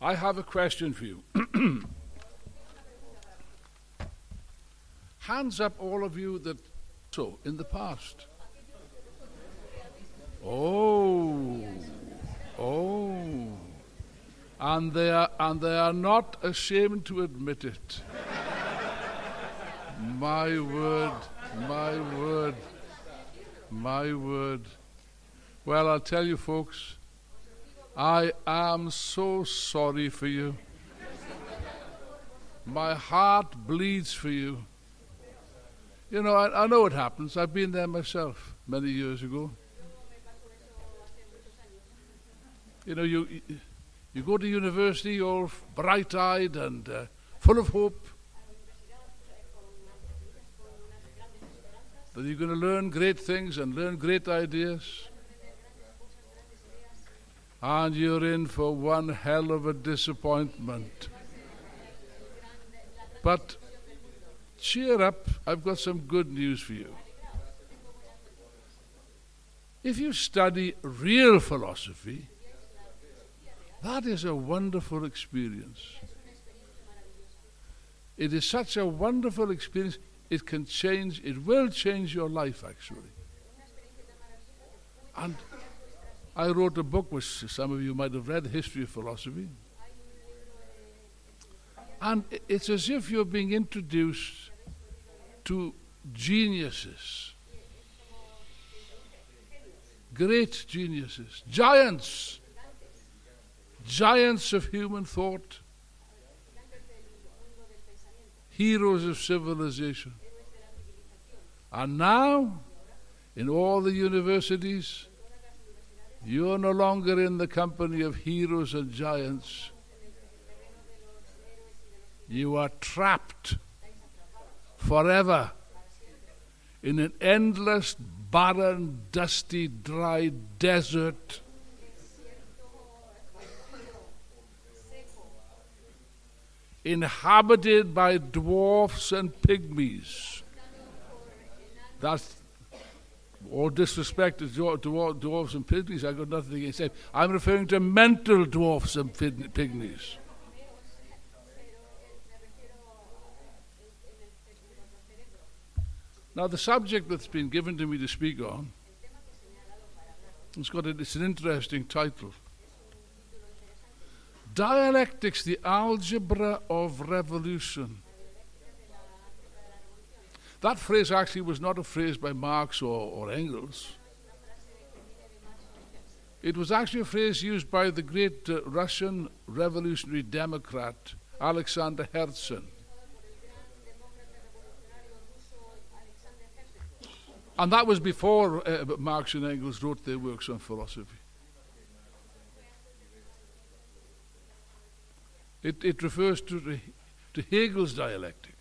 I have a question for you. Hands up, all of you that so in the past. Oh, and they are not ashamed to admit it. My word, my word, my word. Well, I'll tell you, folks, I am so sorry for you. My heart bleeds for you. You know, I know it happens. I've been there myself many years ago. You know, you go to university all bright-eyed and full of hope that you're going to learn great things and learn great ideas. And you're in for one hell of a disappointment. But cheer up, I've got some good news for you. If you study real philosophy, that is a wonderful experience. It is such a wonderful experience, it will change your life, actually. And I wrote a book which some of you might have read, History of Philosophy. And it's as if you're being introduced to geniuses, great geniuses, giants of human thought, heroes of civilization. And now, in all the universities, you're no longer in the company of heroes and giants. You are trapped forever in an endless, barren, dusty, dry desert. Inhabited by dwarfs and pygmies. That's all disrespect to dwarfs and pygmies. I've got nothing against them. I'm referring to mental dwarfs and pygmies. Now, the subject that's been given to me to speak on, it's an interesting title. Dialectics, the algebra of revolution. That phrase actually was not a phrase by Marx or Engels. It was actually a phrase used by the great Russian revolutionary democrat, Alexander Herzen. And that was before Marx and Engels wrote their works on philosophy. It refers to Hegel's dialectic,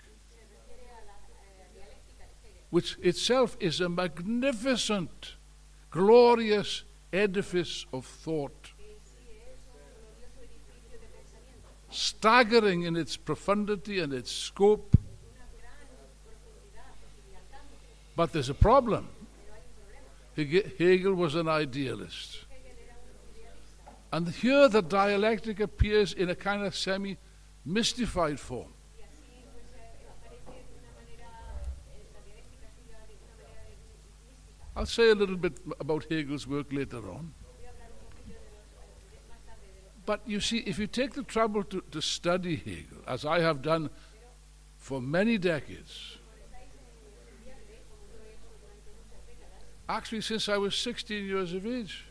which itself is a magnificent, glorious edifice of thought, staggering in its profundity and its scope. But there's a problem. Hegel was an idealist. And here the dialectic appears in a kind of semi-mystified form. I'll say a little bit about Hegel's work later on. But you see, if you take the trouble to study Hegel, as I have done for many decades, actually since I was 16 years of age,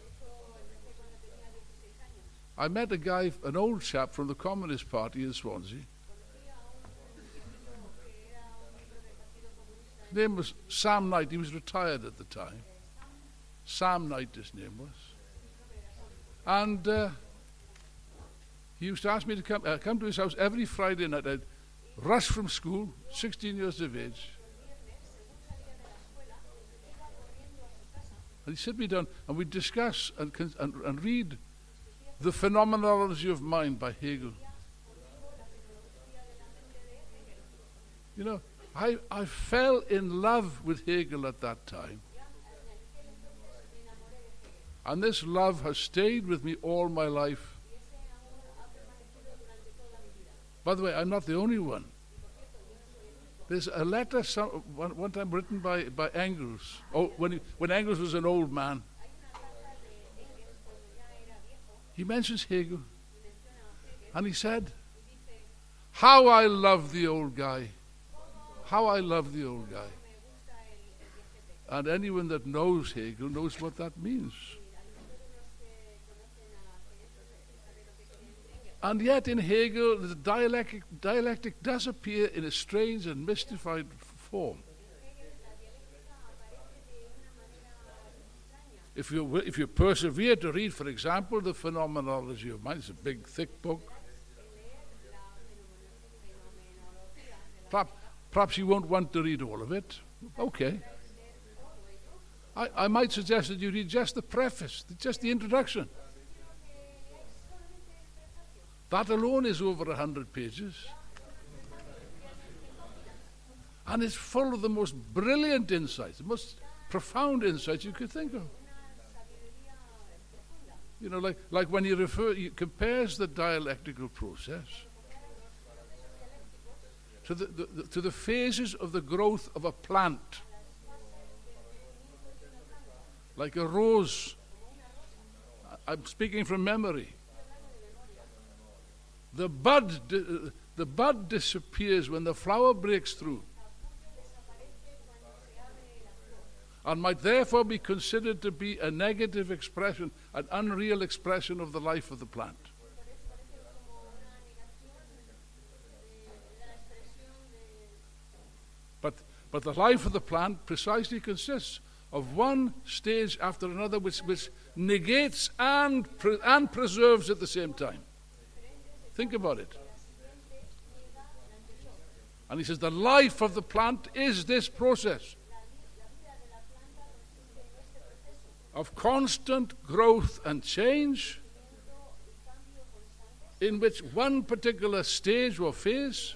I met a guy, an old chap from the Communist Party in Swansea. His name was Sam Knight. He was retired at the time. Sam Knight, his name was. And he used to ask me to come to his house every Friday night. I'd rush from school, 16 years of age. And he'd sit me down and we'd discuss and read The Phenomenology of Mind by Hegel. You know, I fell in love with Hegel at that time. And this love has stayed with me all my life. By the way, I'm not the only one. There's a letter one time written by Engels. Oh, when Engels was an old man, he mentions Hegel, and he said, "How I love the old guy! How I love the old guy!" And anyone that knows Hegel knows what that means. And yet in Hegel, the dialectic does appear in a strange and mystified form. If you persevere to read, for example, the Phenomenology of Mind, it's a big, thick book. Perhaps you won't want to read all of it. Okay. I might suggest that you read just the preface, just the introduction. That alone is over 100 pages. And it's full of the most brilliant insights, the most profound insights you could think of. You know, like when he compares the dialectical process to the phases of the growth of a plant. Like a rose. I'm speaking from memory. The bud disappears when the flower breaks through, and might therefore be considered to be a negative expression, an unreal expression of the life of the plant. But the life of the plant precisely consists of one stage after another which negates and preserves at the same time. Think about it. And he says the life of the plant is this process of constant growth and change, in which one particular stage or phase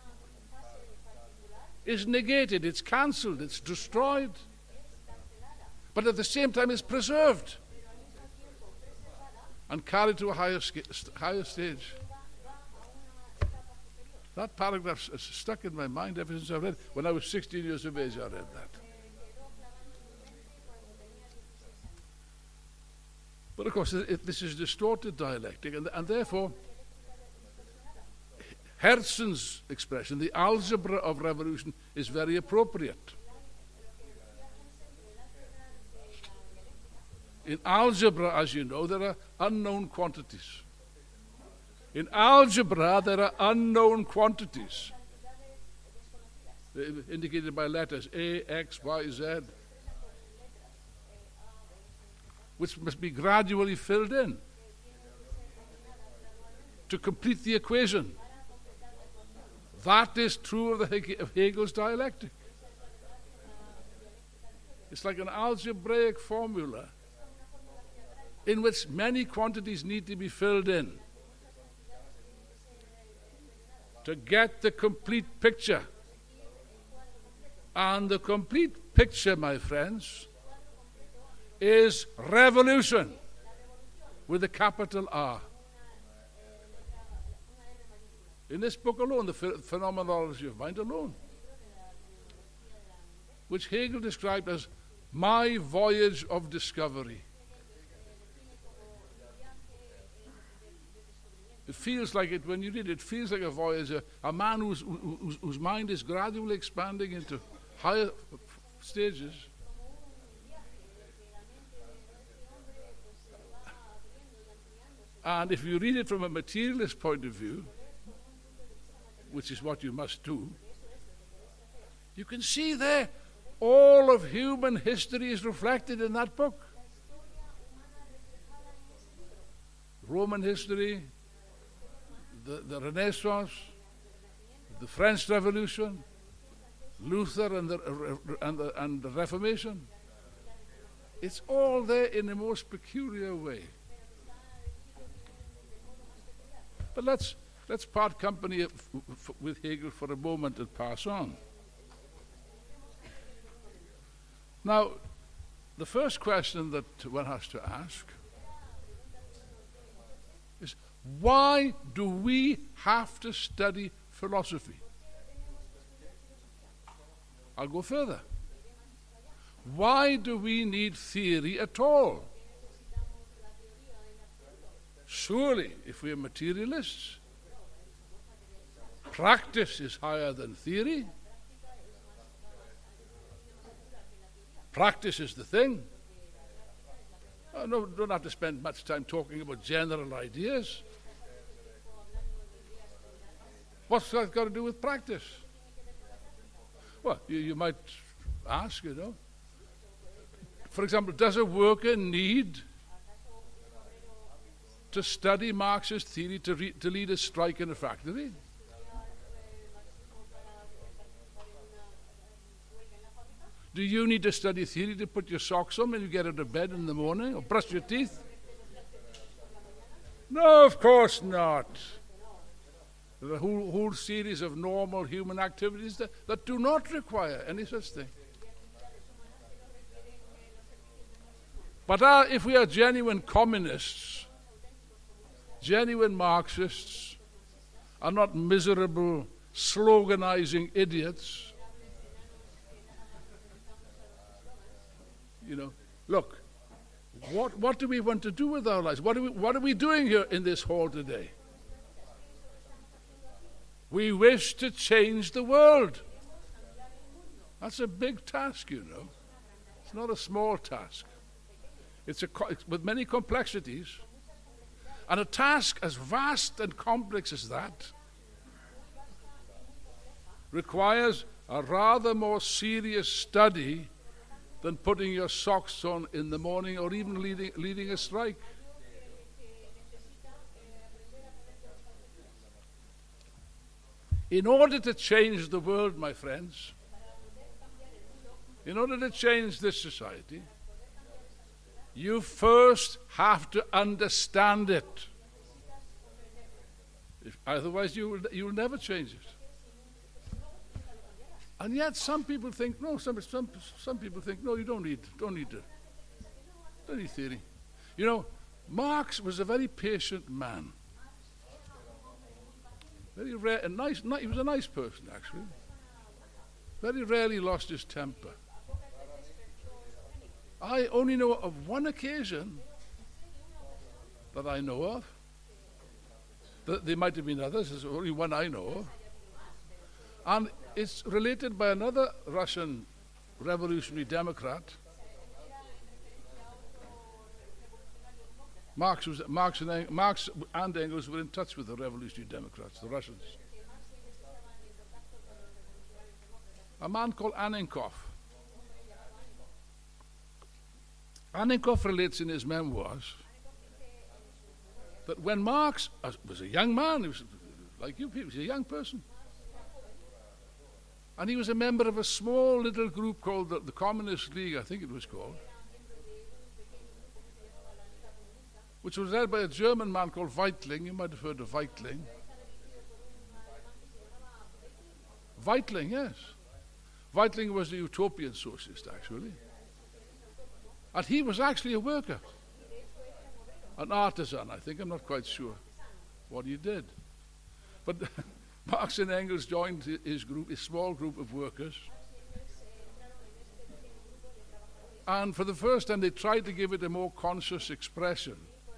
is negated, it's cancelled, it's destroyed, but at the same time is preserved and carried to a higher stage. That paragraph is stuck in my mind ever since I read it. When I was 16 years of age, I read that. But of course, this is distorted dialectic, and therefore, Herzen's expression, the algebra of revolution, is very appropriate. In algebra, as you know, there are unknown quantities. In algebra, there are unknown quantities indicated by letters A, X, Y, Z, which must be gradually filled in to complete the equation. That is true of Hegel's dialectic. It's like an algebraic formula in which many quantities need to be filled in to get the complete picture. And the complete picture, my friends, is revolution with a capital R. In this book alone, the Phenomenology of Mind alone, which Hegel described as my voyage of discovery. It feels like it, when you read it, it feels like a voyage, a man whose mind is gradually expanding into higher stages. And if you read it from a materialist point of view, which is what you must do, you can see there all of human history is reflected in that book. Roman history, the Renaissance, the French Revolution, Luther and the Reformation. It's all there in the most peculiar way. But let's part company with Hegel for a moment and pass on. Now, the first question that one has to ask is, Why do we have to study philosophy? I'll go further. Why do we need theory at all? Surely, if we are materialists, practice is higher than theory. Practice is the thing. No, don't have to spend much time talking about general ideas. What's that got to do with practice? Well, you might ask, For example, does a worker need to study Marxist theory to lead a strike in a factory? Do you need to study theory to put your socks on when you get out of bed in the morning or brush your teeth? No, of course not. There are a whole series of normal human activities that do not require any such thing. But if we are genuine communists, genuine Marxists, are not miserable, sloganizing idiots, look, what do we want to do with our lives? What are we doing here in this hall today? We wish to change the world. That's a big task, It's not a small task. It's with many complexities. And a task as vast and complex as that requires a rather more serious study than putting your socks on in the morning or even leading a strike. In order to change the world, my friends, in order to change this society, you first have to understand it. Otherwise, you will never change it. And yet, some people think no. Some people think no. You don't need theory. Marx was a very patient man. Very rare and nice. He was a nice person, actually. Very rarely lost his temper. I only know of one occasion that I know of. There might have been others. There's only one I know of. And it's related by another Russian revolutionary Democrat. Marx and Engels were in touch with the revolutionary Democrats, the Russians. A man called Annenkov. Annenkov relates in his memoirs that when Marx was a young man, he was like you people, he was a young person. And he was a member of a small little group called the Communist League, I think it was called, which was led by a German man called Weitling. You might have heard of Weitling. Weitling, yes. Weitling was a utopian socialist, actually. And he was actually a worker, an artisan, I think. I'm not quite sure what he did. But Marx and Engels joined his group, his small group of workers. And for the first time, they tried to give it a more conscious expression,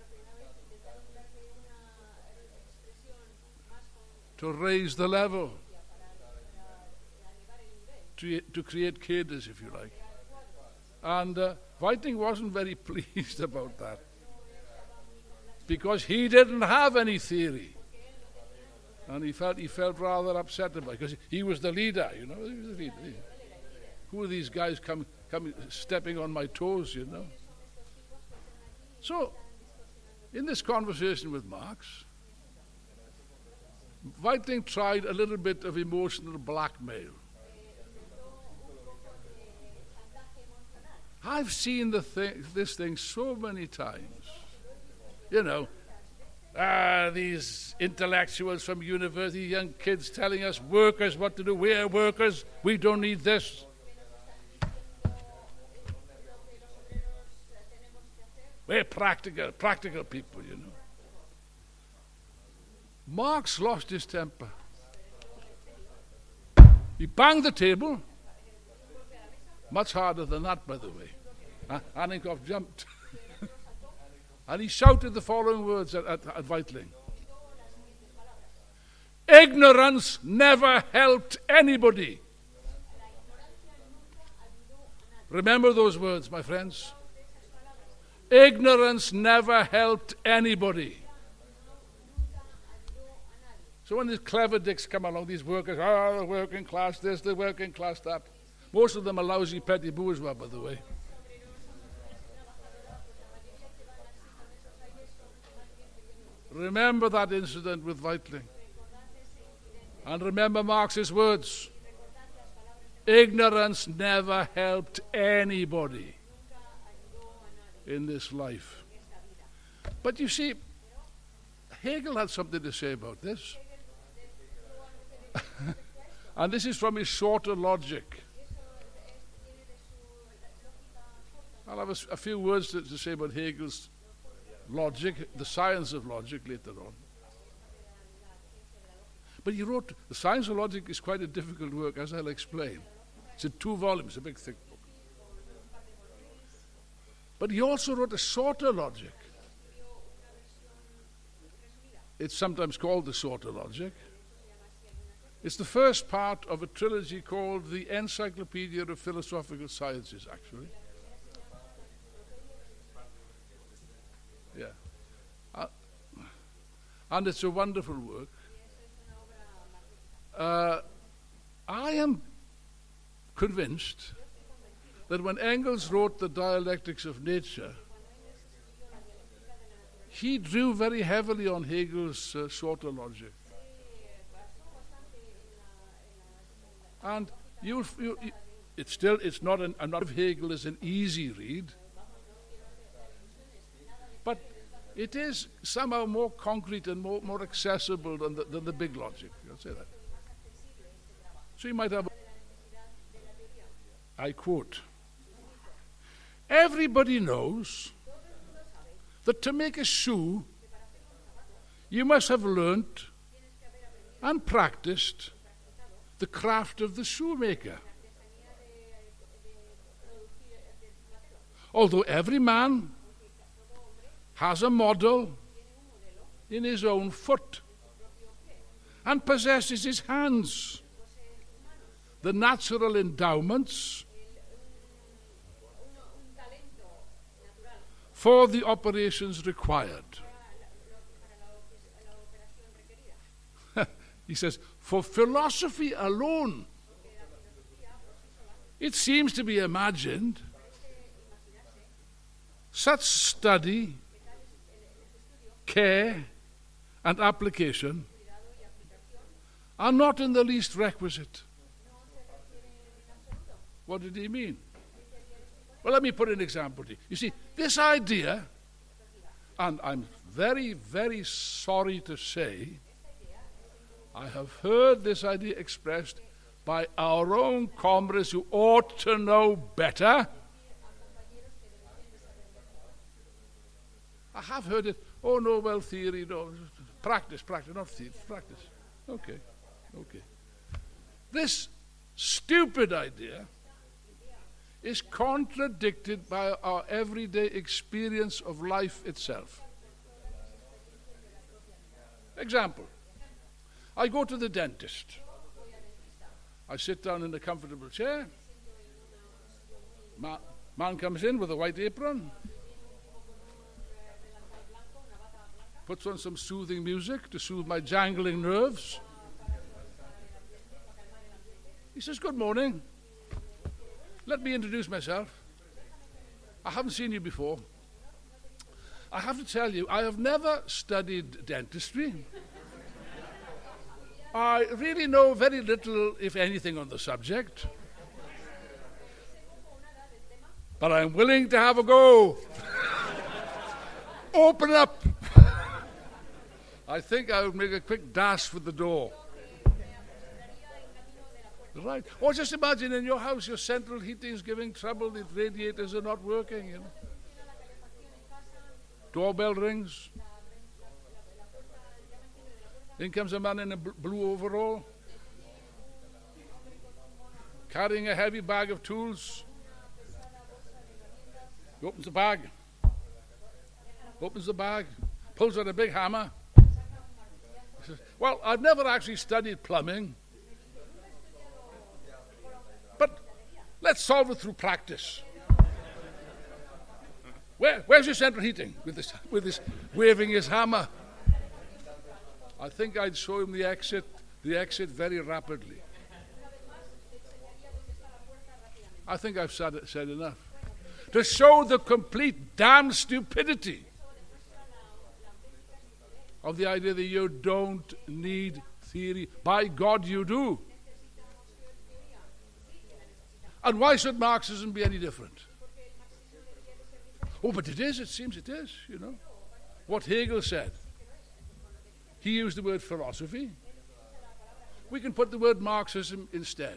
to raise the level, to create cadres, if you like. And Weitling wasn't very pleased about that, because he didn't have any theory. And he felt rather upset about it, because he was the leader, He was the leader. Who are these guys coming stepping on my toes, So, in this conversation with Marx, Weitling tried a little bit of emotional blackmail. I've seen this thing so many times. These intellectuals from university, young kids telling us workers what to do. We're workers. We don't need this. We're practical people, Marx lost his temper. He banged the table. Much harder than that, by the way. Anninkoff jumped. And he shouted the following words at Weitling. Ignorance never helped anybody. Remember those words, my friends. Ignorance never helped anybody. So when these clever dicks come along, these workers, the working class this, the working class that. Most of them are lousy petty bourgeois, by the way. Remember that incident with Weitling. And remember Marx's words. Ignorance never helped anybody in this life. But you see, Hegel had something to say about this. And this is from his shorter logic. I'll have a few words to say about Hegel's logic, the science of logic, later on. But he wrote, the science of logic is quite a difficult work, as I'll explain. It's in 2 volumes, a big thick book. But he also wrote a shorter logic. It's sometimes called the shorter logic. It's the first part of a trilogy called the Encyclopedia of Philosophical Sciences, actually. Yeah. And it's a wonderful work. I am convinced that when Engels wrote the Dialectics of Nature, he drew very heavily on Hegel's shorter logic. And it's not of Hegel is an easy read, but it is somehow more concrete and more accessible than the big logic. I'll say that. So you might have, I quote, everybody knows that to make a shoe, you must have learnt and practiced the craft of the shoemaker. Although every man has a model in his own foot and possesses his hands, the natural endowments for the operations required. He says, for philosophy alone, it seems to be imagined such study, care, and application are not in the least requisite. What did he mean? Well, let me put an example to you. You see, this idea, and I'm very, very sorry to say, I have heard this idea expressed by our own comrades who ought to know better. I have heard it, oh no, well, theory, no, practice, not theory, practice. Okay. This stupid idea is contradicted by our everyday experience of life itself. Example, I go to the dentist. I sit down in a comfortable chair. Man comes in with a white apron, puts on some soothing music to soothe my jangling nerves. He says, good morning. Let me introduce myself. I haven't seen you before. I have to tell you, I have never studied dentistry. I really know very little, if anything, on the subject. But I'm willing to have a go. Open up. I think I would make a quick dash for the door. Right. Or just imagine in your house, your central heating is giving trouble, the radiators are not working, you know. Doorbell rings. In comes a man in a blue overall, carrying a heavy bag of tools. He opens the bag, pulls out a big hammer. He says, well, I've never actually studied plumbing, but let's solve it through practice. Where's your central heating? With this waving his hammer. I think I'd show him the exit very rapidly. I think I've said enough. To show the complete damn stupidity of the idea that you don't need theory. By God, you do. And why should Marxism be any different? Oh, but it seems it is, you know. What Hegel said. He used the word philosophy. We can put the word Marxism instead.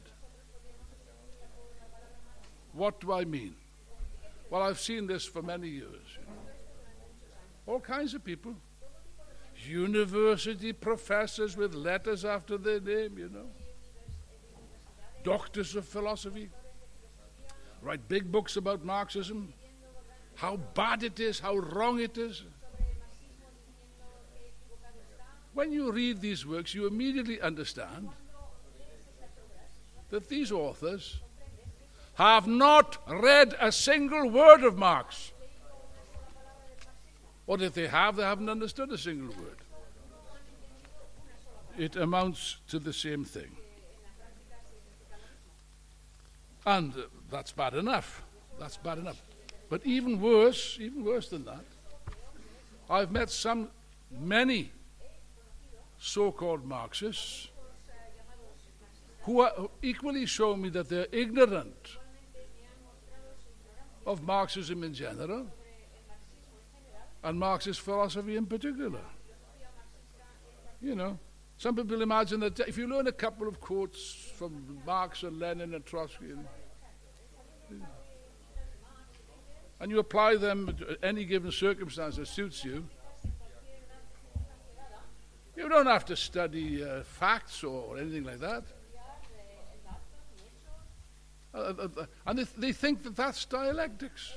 What do I mean? Well, I've seen this for many years. You know. All kinds of people. University professors with letters after their name, you know. Doctors of philosophy. Write big books about Marxism. How bad it is, how wrong it is. When you read these works, you immediately understand that these authors have not read a single word of Marx. Or if they have, they haven't understood a single word. It amounts to the same thing. And that's bad enough. That's bad enough. But even worse than that, I've met many so-called Marxists who are equally show me that they're ignorant of Marxism in general and Marxist philosophy in particular. You know, some people imagine that if you learn a couple of quotes from Marx and Lenin and Trotsky and you apply them to any given circumstance that suits you, you don't have to study facts or anything like that. And they think that that's dialectics.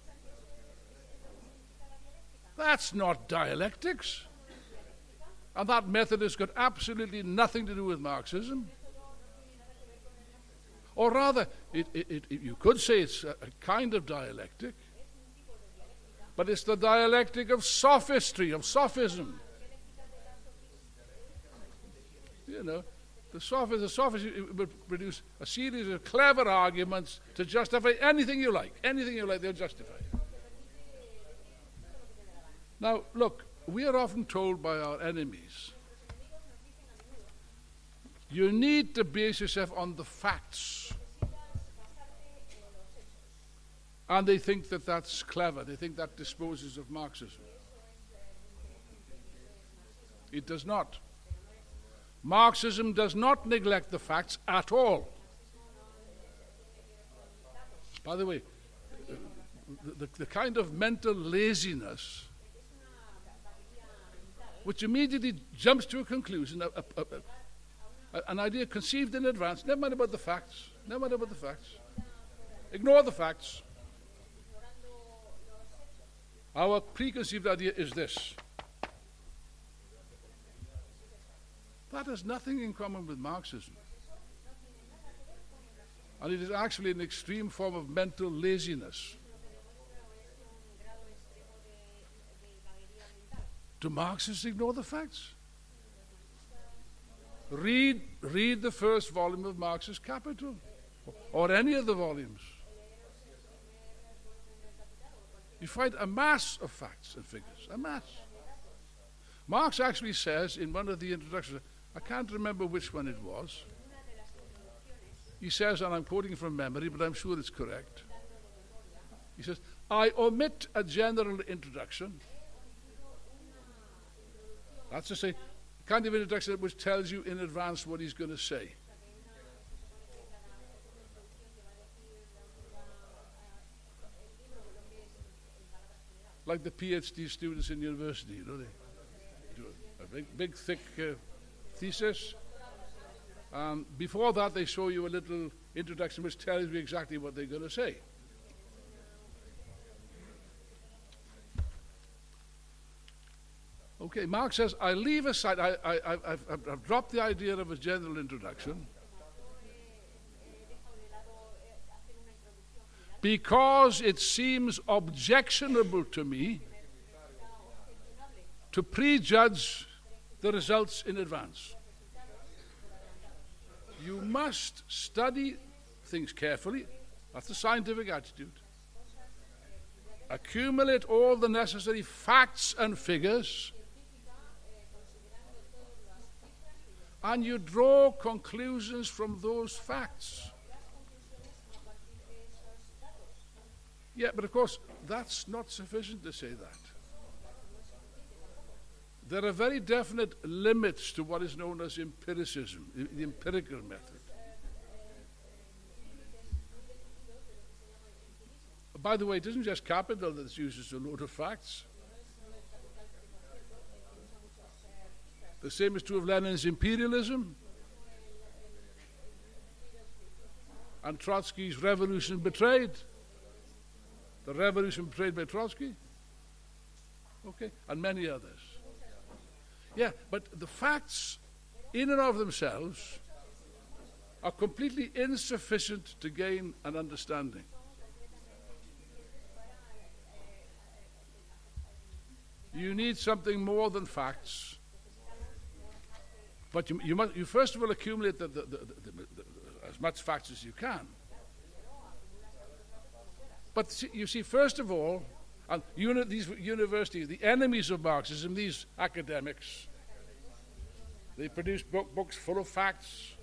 That's not dialectics. And that method has got absolutely nothing to do with Marxism. Or rather, you could say it's a kind of dialectic, but it's the dialectic of sophistry, of sophism. You know, the sophistry would produce a series of clever arguments to justify anything you like. Anything you like, they'll justify. Now, look, we are often told by our enemies, you need to base yourself on the facts. And they think that that's clever. They think that disposes of Marxism. It does not. Marxism does not neglect the facts at all. By the way, the kind of mental laziness which immediately jumps to a conclusion, an idea conceived in advance, never mind about the facts, ignore the facts. Our preconceived idea is this. That has nothing in common with Marxism. And it is actually an extreme form of mental laziness. Do Marxists ignore the facts? Read the first volume of Marx's Capital, or any of the volumes. You find a mass of facts and figures, a mass. Marx actually says in one of the introductions, I can't remember which one it was, he says, and I'm quoting from memory, but I'm sure it's correct, he says, I omit a general introduction. That's to say, kind of introduction which tells you in advance what he's going to say. Like the PhD students in university, you know, they do a big thick thesis. Before that, they show you a little introduction which tells you exactly what they're going to say. Okay, Marx says, I leave aside, I've dropped the idea of a general introduction because it seems objectionable to me to prejudge the results in advance. You must study things carefully. That's the scientific attitude. Accumulate all the necessary facts and figures, and you draw conclusions from those facts. Yeah, but of course, that's not sufficient to say that. There are very definite limits to what is known as empiricism, the empirical method. By the way, it isn't just capital that uses a load of facts. The same is true of Lenin's imperialism and Trotsky's revolution betrayed. The revolution betrayed by Trotsky, okay, and many others. Yeah, but the facts in and of themselves are completely insufficient to gain an understanding. You need something more than facts. But you first of all accumulate as much facts as you can. But you see, first of all, and these universities, the enemies of Marxism, these academics, they produce books full of facts.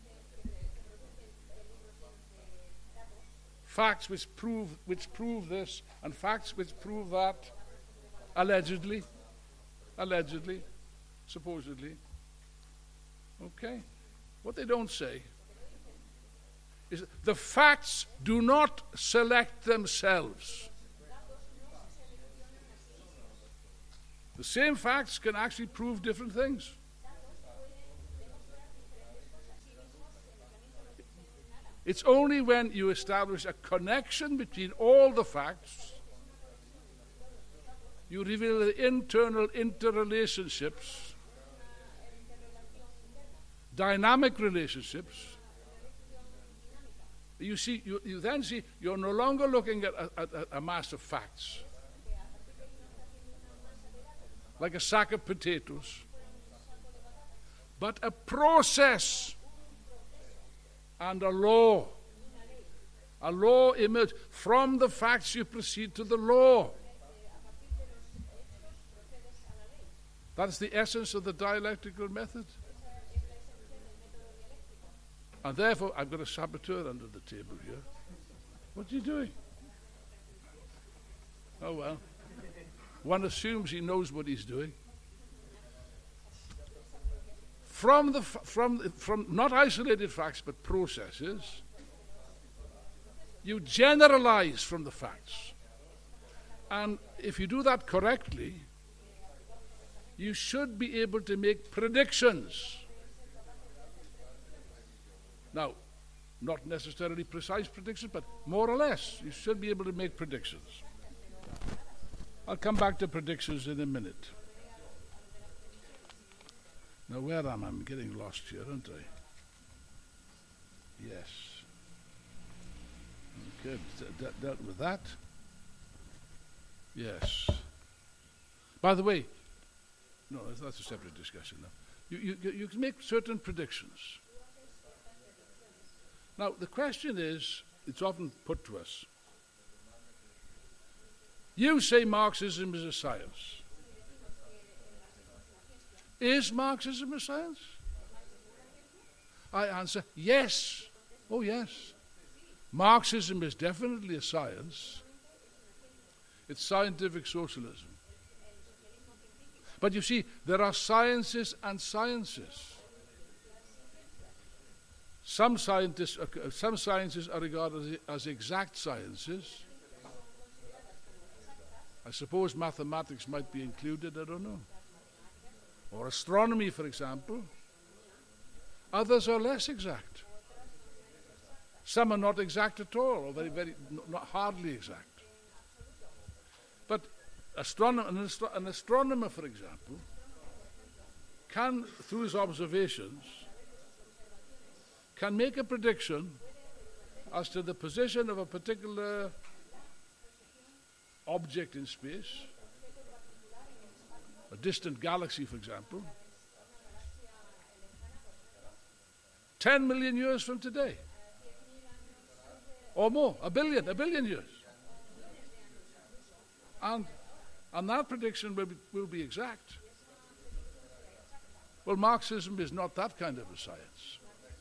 Facts which prove this, and facts which prove that, allegedly, supposedly. Okay? What they don't say is that the facts do not select themselves. The same facts can actually prove different things. It's only when you establish a connection between all the facts, you reveal the internal interrelationships, dynamic relationships. You then see you're no longer looking at a mass of facts, like a sack of potatoes, but a process and a law. A law emerges. From the facts you proceed to the law. That's the essence of the dialectical method. And therefore, I've got a saboteur under the table here. What are you doing? Oh, well. One assumes he knows what he's doing. From not isolated facts, but processes, you generalize from the facts. And if you do that correctly, you should be able to make predictions. Now, not necessarily precise predictions, but more or less, you should be able to make predictions. I'll come back to predictions in a minute. Now, where am I? I'm getting lost here, aren't I? Yes. Okay, dealt with that. Yes. By the way, no, that's a separate discussion now. You can make certain predictions. Now, the question is, it's often put to us, you say Marxism is a science. Is Marxism a science? I answer, yes. Oh, yes. Marxism is definitely a science. It's scientific socialism. But you see, there are sciences and sciences. Some sciences are regarded as exact sciences. I suppose mathematics might be included, I don't know. Or astronomy, for example. Others are less exact. Some are not exact at all, or very, not hardly exact. But an astronomer, for example, can, through his observations, can make a prediction as to the position of a particular object in space, a distant galaxy, for example, 10 million years from today. Or more, a billion years. And that prediction will be exact. Well, Marxism is not that kind of a science.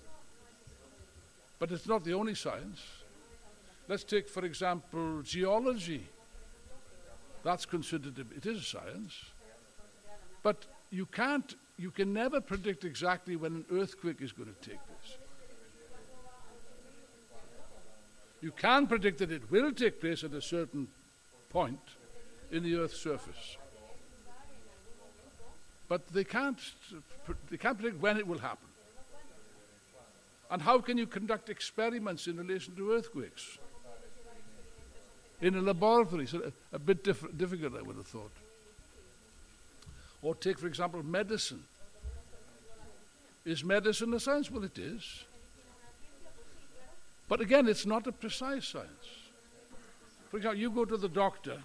But it's not the only science. Let's take, for example, geology. That's considered, it is a science. But you can never predict exactly when an earthquake is going to take place. You can predict that it will take place at a certain point in the Earth's surface. But they can't predict when it will happen. And how can you conduct experiments in relation to earthquakes? In a laboratory, so a bit difficult, I would have thought. Or take, for example, medicine. Is medicine a science? Well, it is. But again, it's not a precise science. For example, you go to the doctor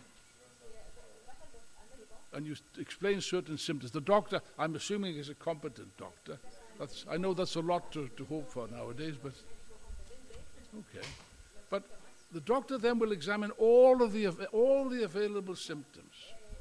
and you explain certain symptoms. The doctor, I'm assuming, is a competent doctor. I know that's a lot to hope for nowadays, but okay. But the doctor then will examine all the available symptoms.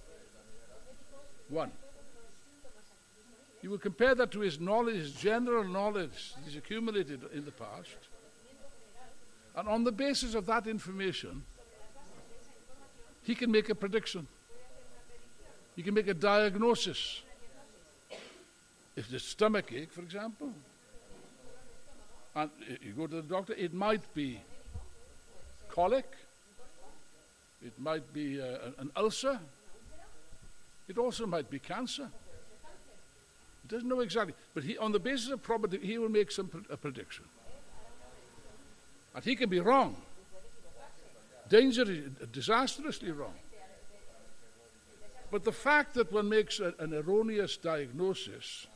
One. You will compare that to his knowledge, his general knowledge he's accumulated in the past. And on the basis of that information, he can make a prediction. He can make a diagnosis. If there's stomach ache, for example, and you go to the doctor, it might be colic, it might be an ulcer, it also might be cancer. He doesn't know exactly, but on the basis of probability, he will make a prediction. And he can be wrong, disastrously wrong. But the fact that one makes an erroneous diagnosis,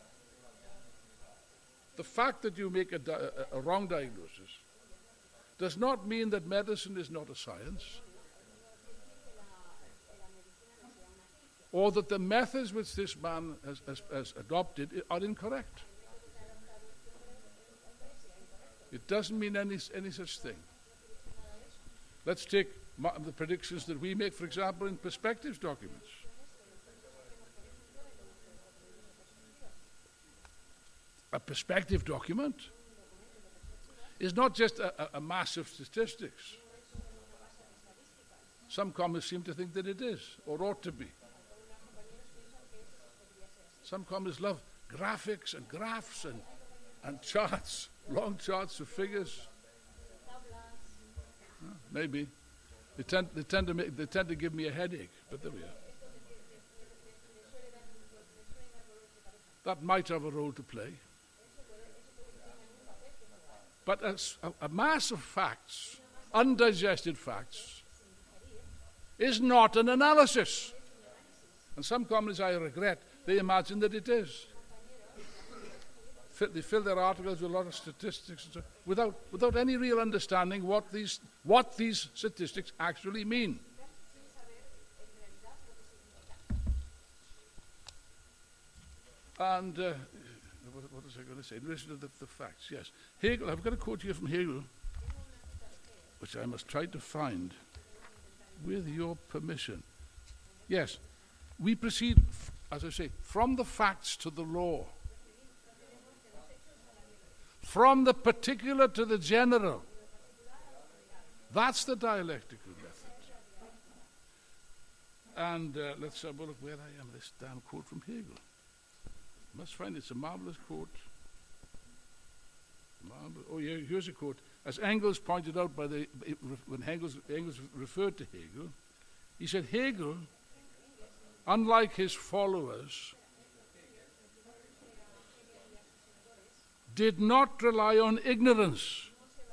the fact that you make a wrong diagnosis, does not mean that medicine is not a science, or that the methods which this man has adopted are incorrect. It doesn't mean any such thing. Let's take the predictions that we make, for example, in perspectives documents. A perspective document is not just a mass of statistics. Some communists seem to think that it is, or ought to be. Some communists love graphics and graphs and charts, long charts of figures. Maybe. They tend to give me a headache, but there we are. That might have a role to play. But a mass of facts, undigested facts, is not an analysis. And some communists, I regret, they imagine that it is. They fill their articles with a lot of statistics and so, without any real understanding what these statistics actually mean. And what was I going to say? In relation to the facts, yes. Hegel, I've got a quote here from Hegel, which I must try to find, with your permission. Yes, we proceed, as I say, from the facts to the law. From the particular to the general. That's the dialectical method. And let's have a look where I am, this damn quote from Hegel. I must find it's a marvelous quote. Oh, yeah, here's a quote. As Engels pointed out when Engels referred to Hegel, he said, Hegel, unlike his followers, did not rely on ignorance,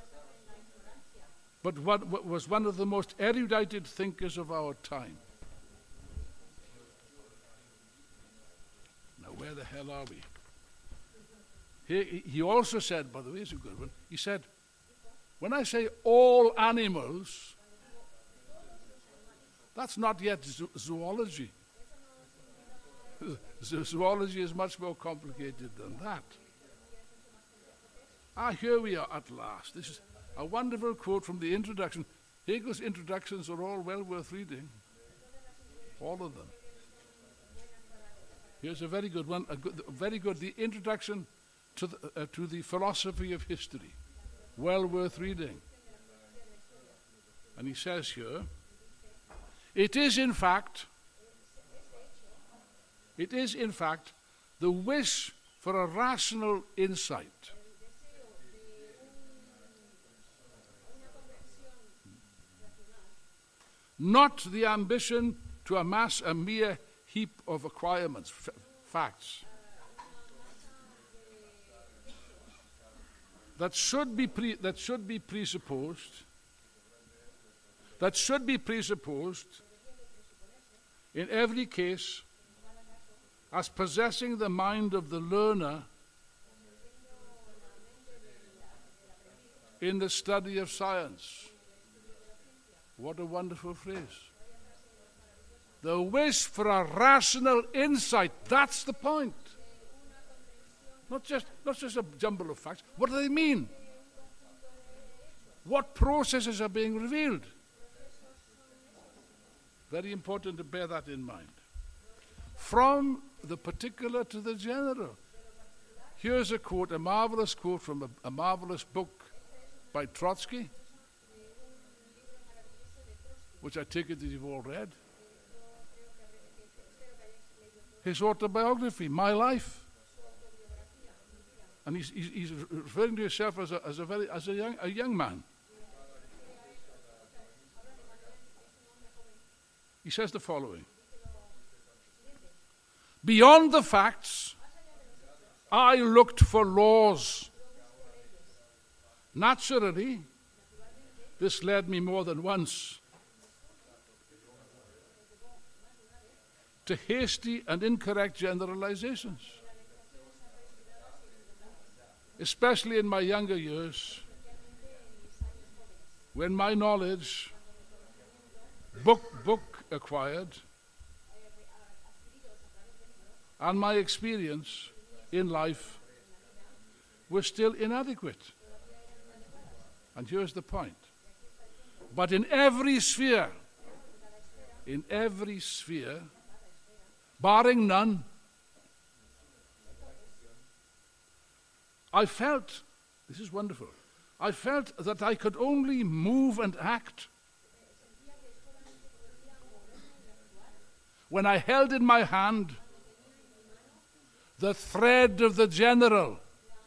but what was one of the most erudite thinkers of our time. Now, where the hell are we? He also said, by the way, it's a good one, he said, when I say all animals, that's not yet zoology. Zoology is much more complicated than that. Here we are at last. This is a wonderful quote from the introduction. Hegel's introductions are all well worth reading. All of them. Here's a very good one. Very good. The introduction to the philosophy of history. Well worth reading. And he says here, it is in fact the wish for a rational insight, not the ambition to amass a mere heap of acquirements, facts, that should be presupposed in every case as possessing the mind of the learner in the study of science. What a wonderful phrase. The wish for a rational insight, that's the point. Not just a jumble of facts. What do they mean? What processes are being revealed? Very important to bear that in mind. From the particular to the general. Here's a quote, a marvelous quote from a marvelous book by Trotsky, which I take it that you've all read. His autobiography, My Life. And he's referring to himself as a young man. He says the following: beyond the facts, I looked for laws. Naturally, this led me more than once to hasty and incorrect generalizations, especially in my younger years, when my knowledge, book acquired, and my experience in life were still inadequate. And here's the point. But in every sphere, barring none, I felt, this is wonderful, I felt that I could only move and act when I held in my hand the thread of the general.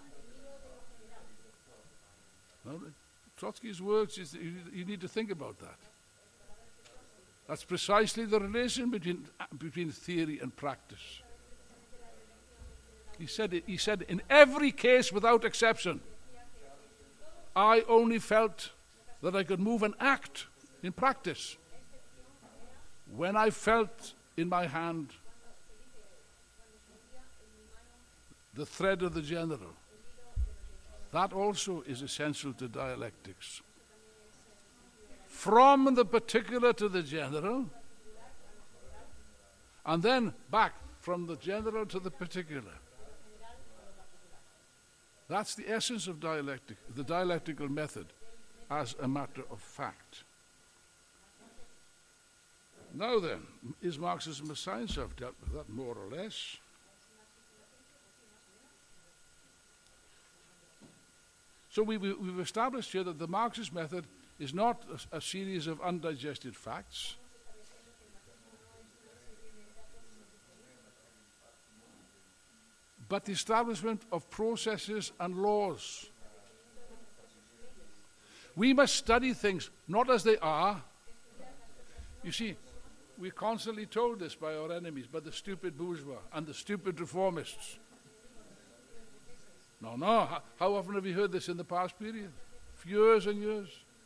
Trotsky's words, you need to think about that. That's precisely the relation between theory and practice. He said, in every case without exception, I only felt that I could move and act in practice when I felt in my hand the thread of the general. That also is essential to dialectics. From the particular to the general, and then back from the general to the particular. That's the essence of dialectic, the dialectical method, as a matter of fact. Now then, is Marxism a science? I've dealt with that more or less. So we've established here that the Marxist method is not a series of undigested facts, but the establishment of processes and laws. We must study things not as they are. You see, we're constantly told this by our enemies, by the stupid bourgeois and the stupid reformists. No. How often have you heard this in the past period? For years and years.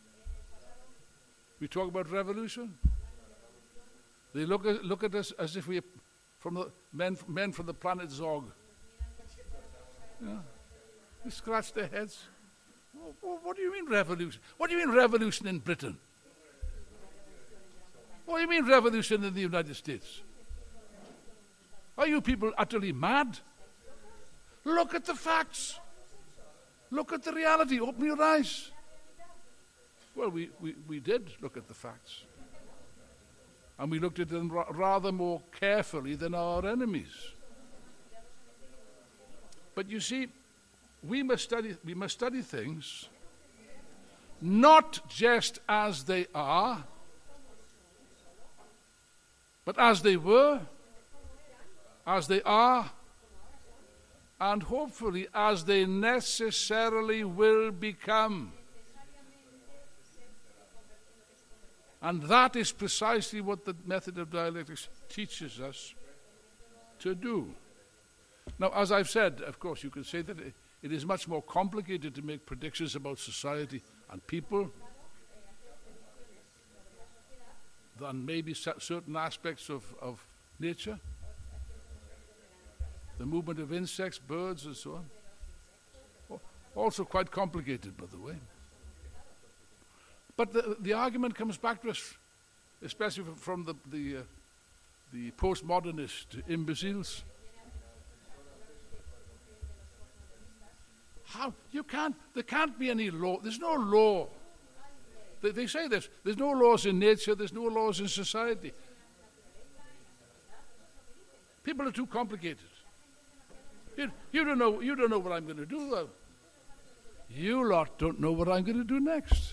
We talk about revolution. They look at us as if we are from the men from the planet Zog. Yeah. They scratch their heads. What do you mean revolution? What do you mean revolution in Britain? What do you mean revolution in the United States? Are you people utterly mad? Look at the facts. Look at the reality. Open your eyes. Well, we did look at the facts. And we looked at them rather more carefully than our enemies. But you see, we must study things not just as they are, but as they were, as they are, and hopefully as they necessarily will become. And that is precisely what the method of dialectics teaches us to do. Now, as I've said, of course, you could say that it is much more complicated to make predictions about society and people than maybe certain aspects of nature. The movement of insects, birds, and so on. Also quite complicated, by the way. But the argument comes back to us, especially from the postmodernist imbeciles. How there can't be any law. There's no law. They say this. There's no laws in nature. There's no laws in society. People are too complicated. You don't know what I'm going to do, though. You lot don't know what I'm going to do next.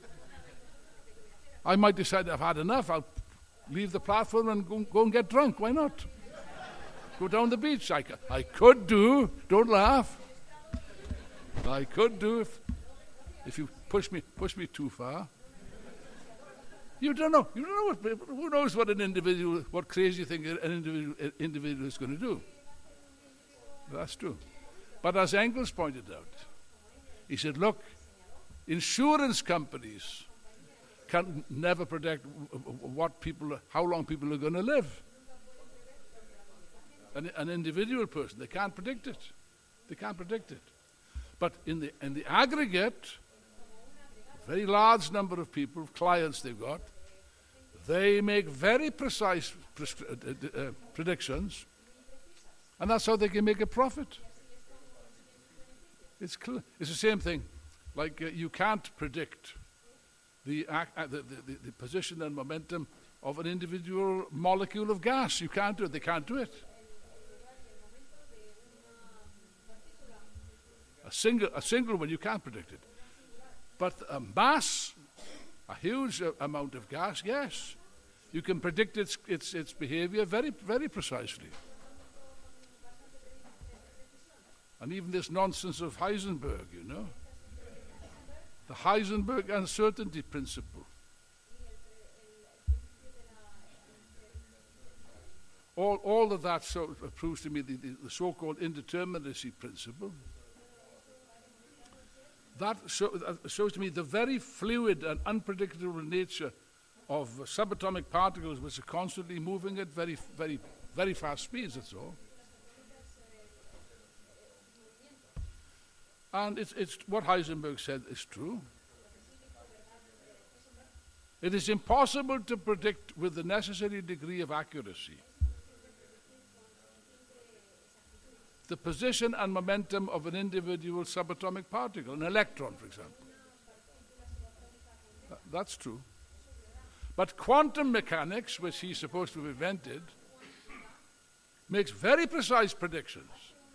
I might decide I've had enough. I'll leave the platform and go and get drunk. Why not? Go down the beach. I could do. Don't laugh. I could do if you push me too far. You don't know. Who knows what crazy thing an individual is going to do? That's true. But as Engels pointed out, he said, look, insurance companies can never predict how long people are going to live. An individual person, they can't predict it. They can't predict it. But in the aggregate, a very large number of people, clients they've got, they make very precise predictions, and that's how they can make a profit. It's the same thing. Like you can't predict the position and momentum of an individual molecule of gas. You can't do it. They can't do it. A single one, you can't predict it. But a mass, a huge amount of gas, yes. You can predict its behavior very, very precisely. And even this nonsense of Heisenberg, the Heisenberg uncertainty principle. All of that proves to me the so-called indeterminacy principle. That shows to me the very fluid and unpredictable nature of subatomic particles which are constantly moving at very, very, very fast speeds, that's all. And it's what Heisenberg said is true. It is impossible to predict with the necessary degree of accuracy the position and momentum of an individual subatomic particle, an electron, for example. That's true. But quantum mechanics, which he's supposed to have invented, makes very precise predictions.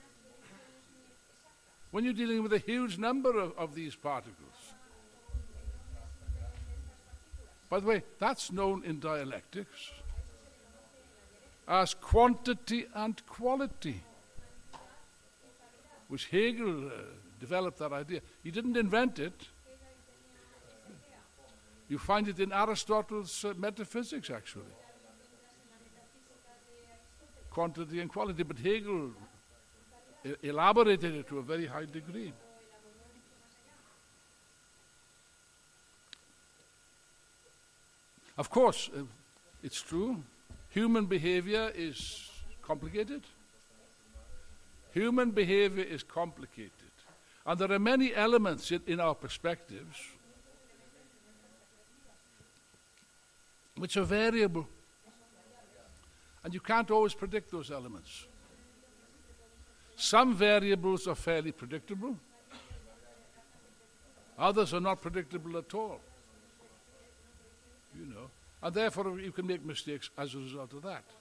When you're dealing with a huge number of these particles. By the way, that's known in dialectics as quantity and quality, which Hegel developed that idea. He didn't invent it. You find it in Aristotle's metaphysics, actually. Quantity and quality, but Hegel elaborated it to a very high degree. Of course, it's true, human behavior is complicated. Human behavior is complicated. And there are many elements in our perspectives which are variable. And you can't always predict those elements. Some variables are fairly predictable. Others are not predictable at all. You know. And therefore you can make mistakes as a result of that.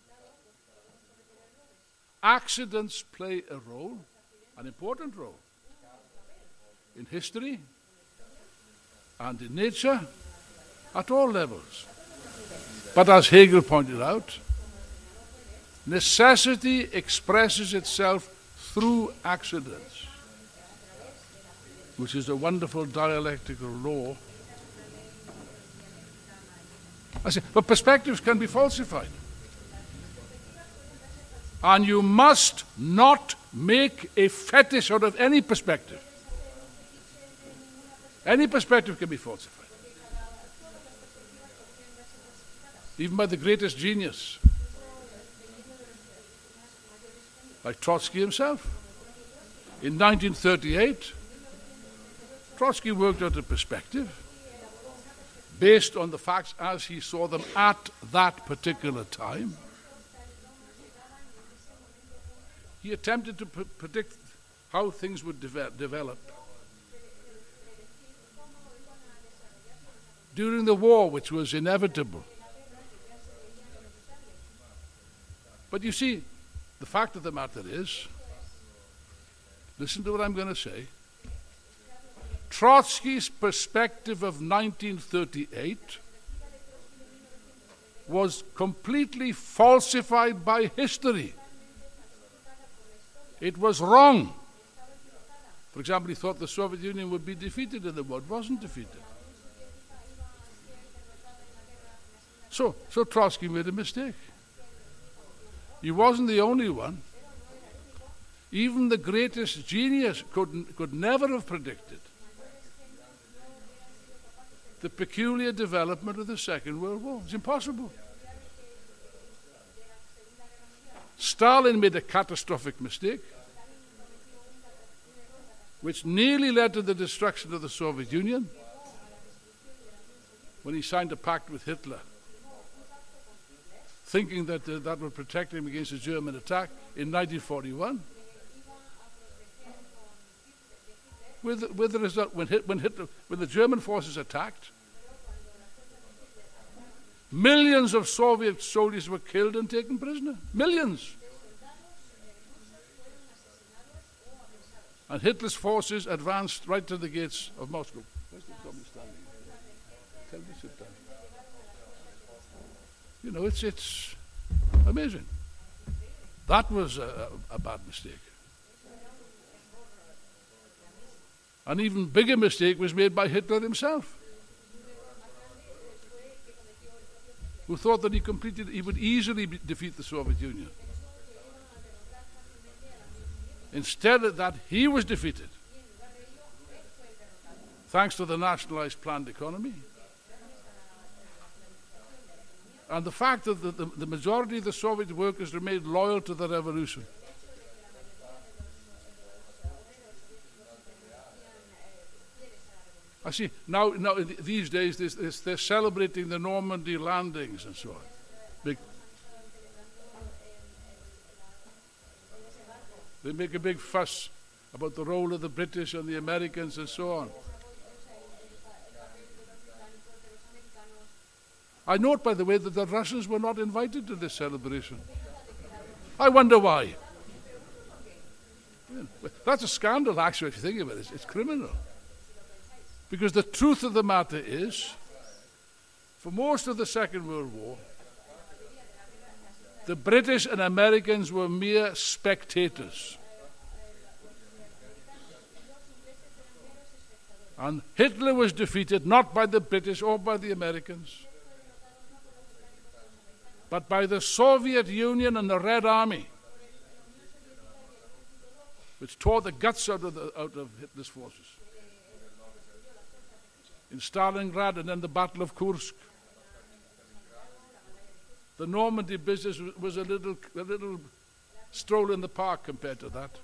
Accidents play a role, an important role, in history and in nature at all levels. But as Hegel pointed out, necessity expresses itself through accidents, which is a wonderful dialectical law. I say, but perspectives can be falsified. And you must not make a fetish out of any perspective. Any perspective can be falsified. Even by the greatest genius, like Trotsky himself. In 1938, Trotsky worked out a perspective based on the facts as he saw them at that particular time. He attempted to predict how things would develop during the war, which was inevitable. But you see, the fact of the matter is, listen to what I'm going to say, Trotsky's perspective of 1938 was completely falsified by history. It was wrong. For example, he thought the Soviet Union would be defeated in the war. It wasn't defeated. So Trotsky made a mistake. He wasn't the only one. Even the greatest genius could never have predicted the peculiar development of the Second World War. It's impossible. Stalin made a catastrophic mistake, which nearly led to the destruction of the Soviet Union when he signed a pact with Hitler, thinking that that would protect him against a German attack in 1941. With the result, when the German forces attacked, millions of Soviet soldiers were killed and taken prisoner. Millions. And Hitler's forces advanced right to the gates of Moscow. Where's the dummy standing? Tell me to sit down. You know, it's amazing. That was a bad mistake. An even bigger mistake was made by Hitler himself, who thought that he would easily defeat the Soviet Union. Instead of that, he was defeated, thanks to the nationalized planned economy. And the fact that the majority of the Soviet workers remained loyal to the revolution. I see, now these days, they're celebrating the Normandy landings and so on. They make a big fuss about the role of the British and the Americans and so on. I note, by the way, that the Russians were not invited to this celebration. I wonder why. That's a scandal, actually, if you think about it. It's criminal. Because the truth of the matter is, for most of the Second World War, the British and Americans were mere spectators. And Hitler was defeated not by the British or by the Americans, but by the Soviet Union and the Red Army. which tore the guts out of Hitler's forces. In Stalingrad and then the Battle of Kursk. The Normandy business was a little stroll in the park compared to that.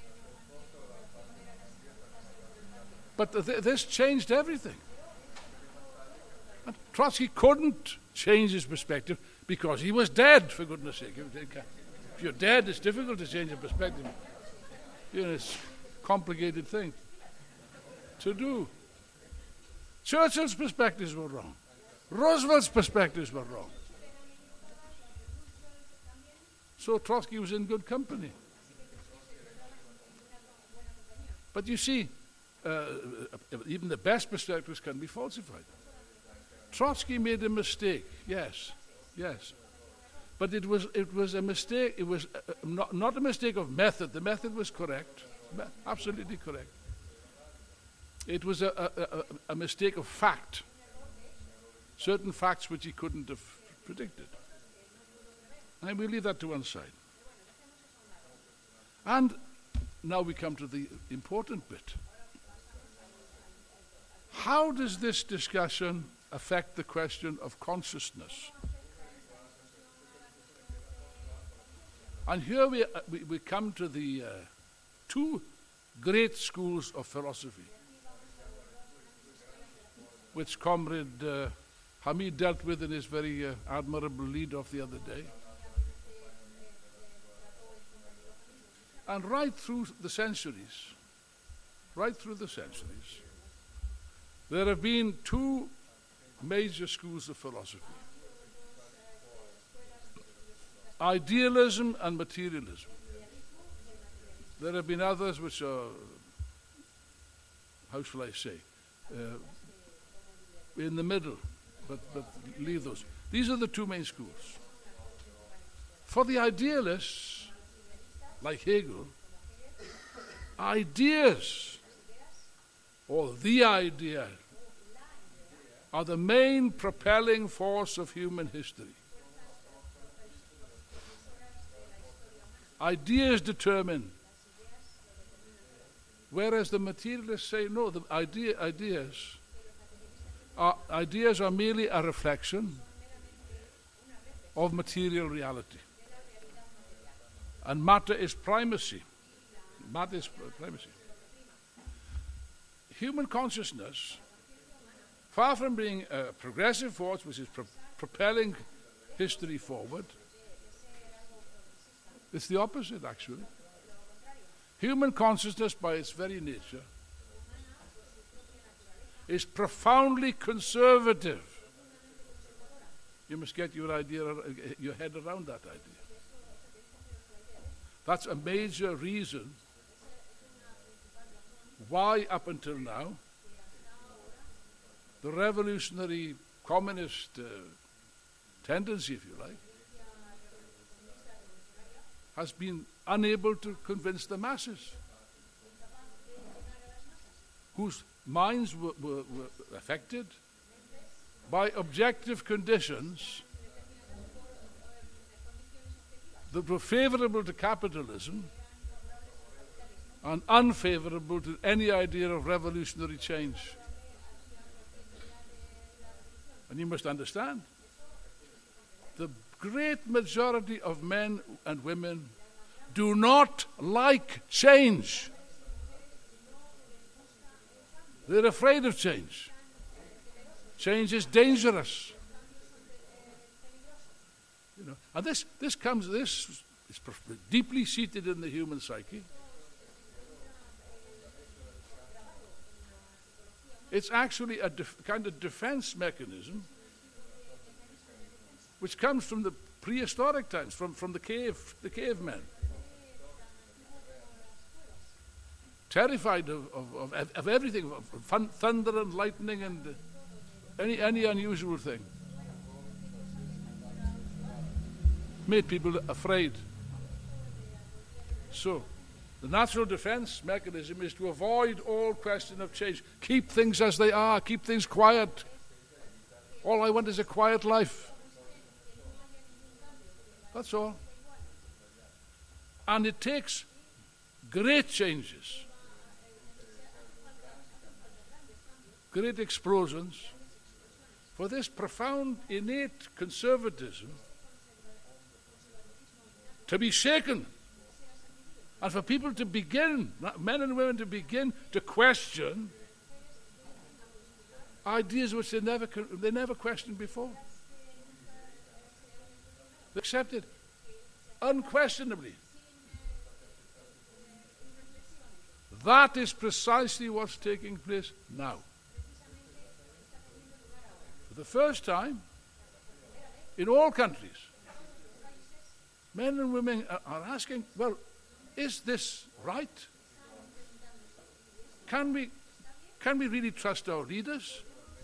But this changed everything. And Trotsky couldn't change his perspective because he was dead, for goodness sake. If you're dead, it's difficult to change your perspective. It's a complicated thing to do. Churchill's perspectives were wrong. Roosevelt's perspectives were wrong. So Trotsky was in good company. But you see, even the best perspectives can be falsified. Trotsky made a mistake, yes. But it was a mistake. It was not a mistake of method. The method was correct, absolutely correct. It was a mistake of fact. Certain facts which he couldn't have predicted. And we'll leave that to one side. And now we come to the important bit. How does this discussion affect the question of consciousness? And here we come to the two great schools of philosophy, which Comrade Hamid dealt with in his very admirable lead-off the other day. And right through the centuries, there have been two major schools of philosophy. Idealism and materialism. There have been others which are, how shall I say, in the middle, but leave those. These are the two main schools. For the idealists, like Hegel, ideas, or the idea, are the main propelling force of human history. Ideas determine, whereas the materialists say no, the ideas are merely a reflection of material reality. And matter is primacy. Human consciousness, far from being a progressive force which is propelling history forward, it's the opposite, actually. Human consciousness, by its very nature, is profoundly conservative. You must get your head around that idea. That's a major reason why, up until now, the revolutionary communist tendency, if you like, has been unable to convince the masses, whose minds were affected by objective conditions that were favorable to capitalism and unfavorable to any idea of revolutionary change. And you must understand, the great majority of men and women do not like change. They're afraid of change. Change is dangerous. And this is deeply seated in the human psyche. It's actually a kind of defense mechanism which comes from the prehistoric times, from the cavemen. Terrified of everything, of thunder and lightning and any unusual thing. Made people afraid. So, the natural defense mechanism is to avoid all question of change. Keep things as they are, keep things quiet. All I want is a quiet life. That's all. And it takes great changes, great explosions, for this profound innate conservatism to be shaken, and for people to begin, men and women to begin to question ideas which they never questioned before. They accepted unquestionably. That is precisely what's taking place now. For the first time in all countries, men and women are asking, well, is this right? Can we really trust our leaders?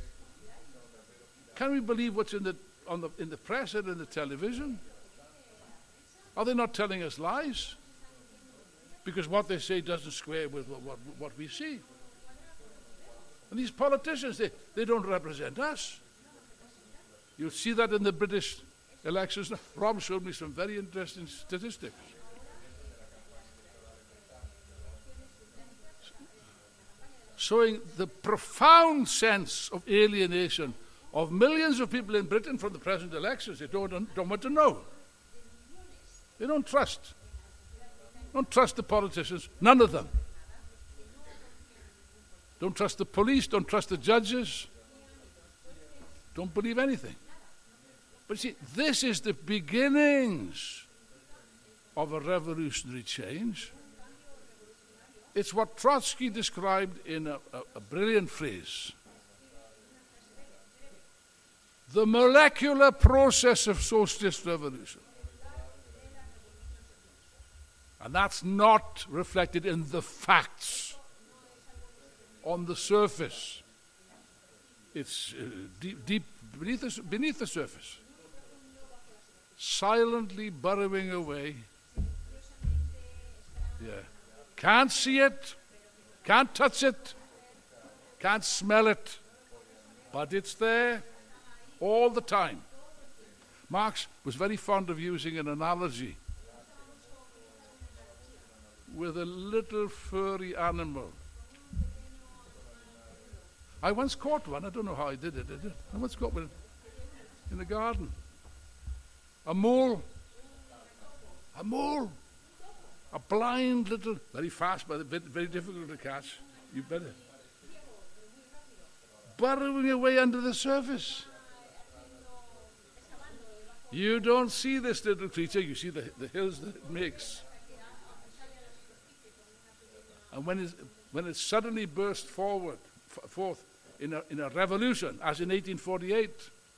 Can we believe what's in the press and in the television? Are they not telling us lies? Because what they say doesn't square with what we see. And these politicians, they don't represent us. You'll see that in the British elections. Rob showed me some very interesting statistics. Showing the profound sense of alienation of millions of people in Britain from the present elections. They don't want to know. They don't trust. Don't trust the politicians, none of them. Don't trust the police, don't trust the judges. Don't believe anything. But see, this is the beginnings of a revolutionary change. It's what Trotsky described in a brilliant phrase. The molecular process of socialist revolution. And that's not reflected in the facts on the surface. It's deep beneath the surface. Silently burrowing away. Yeah. Can't see it, can't touch it, can't smell it, but it's there all the time. Marx was very fond of using an analogy with a little furry animal. I once caught one. I don't know how I did it. I once caught one in the garden. A mole. A blind little, very fast, but very difficult to catch. You better. Burrowing away under the surface. You don't see this little creature. You see the hills that it makes. And when it suddenly burst forth in a revolution, as in 1848,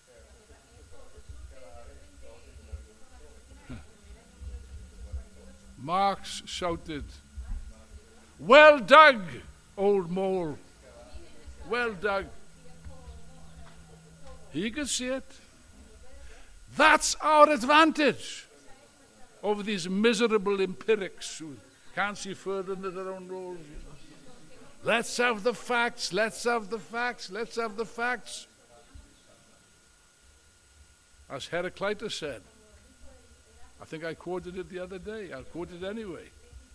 Marx shouted, "Well dug, old mole, well dug." He could see it. That's our advantage over these miserable empirics who can't see further than their own nose. Let's have the facts, let's have the facts, let's have the facts. As Heraclitus said, I think I quoted it the other day, I'll quote it anyway.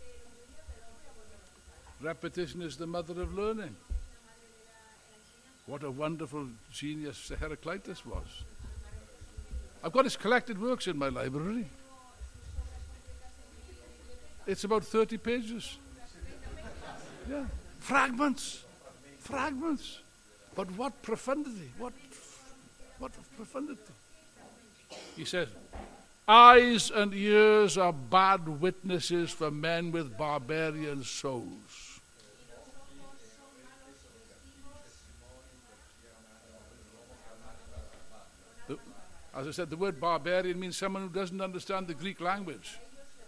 Repetition is the mother of learning. What a wonderful genius Heraclitus was. I've got his collected works in my library. It's about 30 pages. Yeah. Fragments. But what profundity, what profundity. He says, eyes and ears are bad witnesses for men with barbarian souls. As I said, the word barbarian means someone who doesn't understand the Greek language.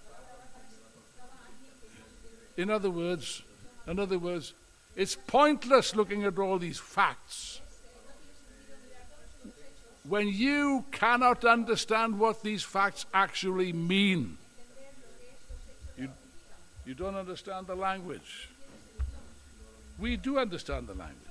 In other words, it's pointless looking at all these facts when you cannot understand what these facts actually mean. You don't understand the language. We do understand the language.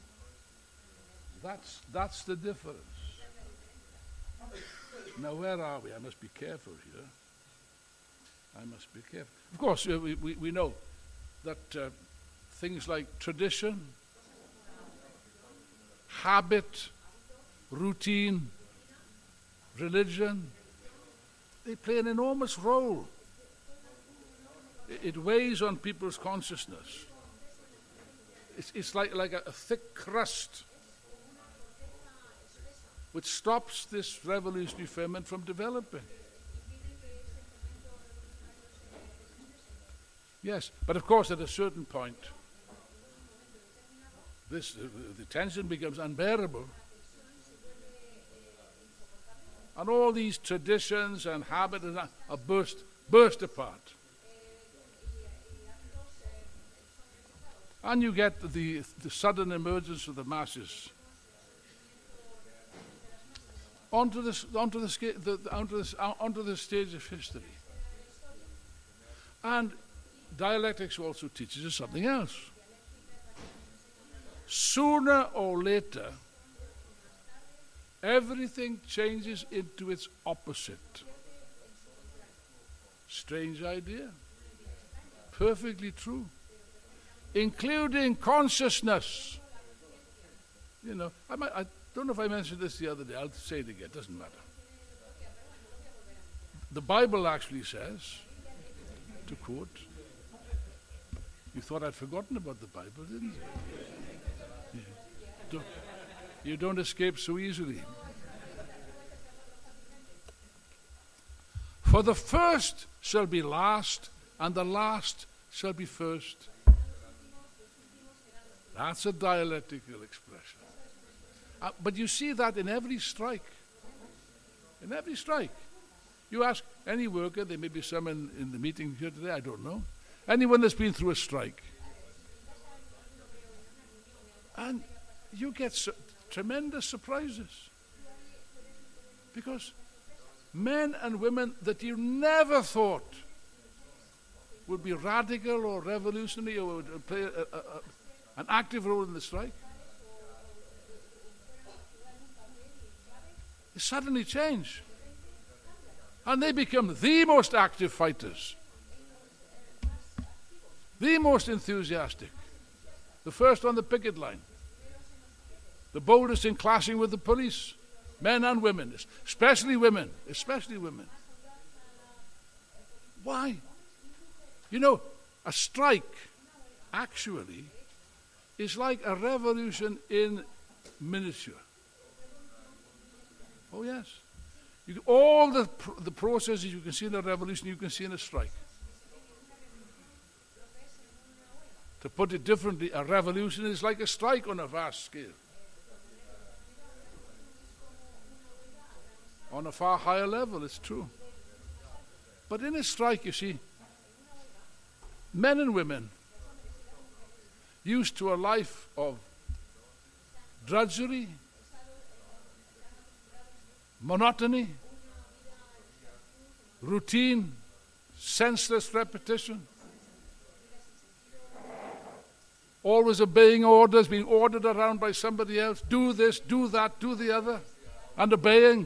That's the difference. Now, where are we? I must be careful here. I must be careful. Of course, we know that things like tradition, habit, routine, religion, they play an enormous role. It weighs on people's consciousness. It's like a thick crust which stops this revolutionary ferment from developing. Yes, but of course at a certain point, the tension becomes unbearable. And all these traditions and habits are burst apart. And you get the sudden emergence of the masses onto the stage of history. And dialectics also teaches us something else. Sooner or later, everything changes into its opposite. Strange idea. Perfectly true. Including consciousness. You know, I don't know if I mentioned this the other day. I'll say it again. It doesn't matter. The Bible actually says, to quote, you thought I'd forgotten about the Bible, didn't you? Yeah. You don't escape so easily. For the first shall be last, and the last shall be first. That's a dialectical expression. But you see that in every strike. In every strike. You ask any worker, there may be some in the meeting here today, I don't know. Anyone that's been through a strike. And you get tremendous surprises. Because men and women that you never thought would be radical or revolutionary or would play an active role in the strike, they suddenly change. And they become the most active fighters, the most enthusiastic, the first on the picket line, the boldest in clashing with the police, men and women, especially women. Why? You know, a strike actually is like a revolution in miniature. Oh yes. All the processes you can see in a revolution, you can see in a strike. To put it differently, a revolution is like a strike on a vast scale. On a far higher level, it's true. But in a strike, you see, men and women used to a life of drudgery, monotony, routine, senseless repetition, always obeying orders, being ordered around by somebody else, do this, do that, do the other, and obeying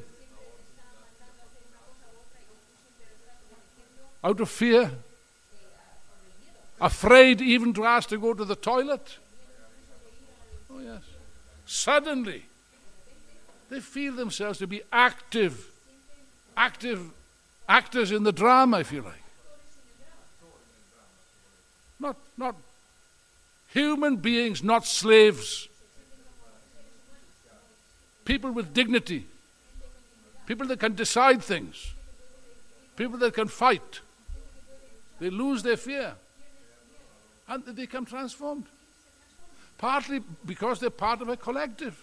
out of fear, afraid even to ask to go to the toilet. Oh yes. Suddenly, they feel themselves to be active actors in the drama, if you like. Not human beings, not slaves. People with dignity. People that can decide things. People that can fight. They lose their fear. And they become transformed. Partly because they're part of a collective.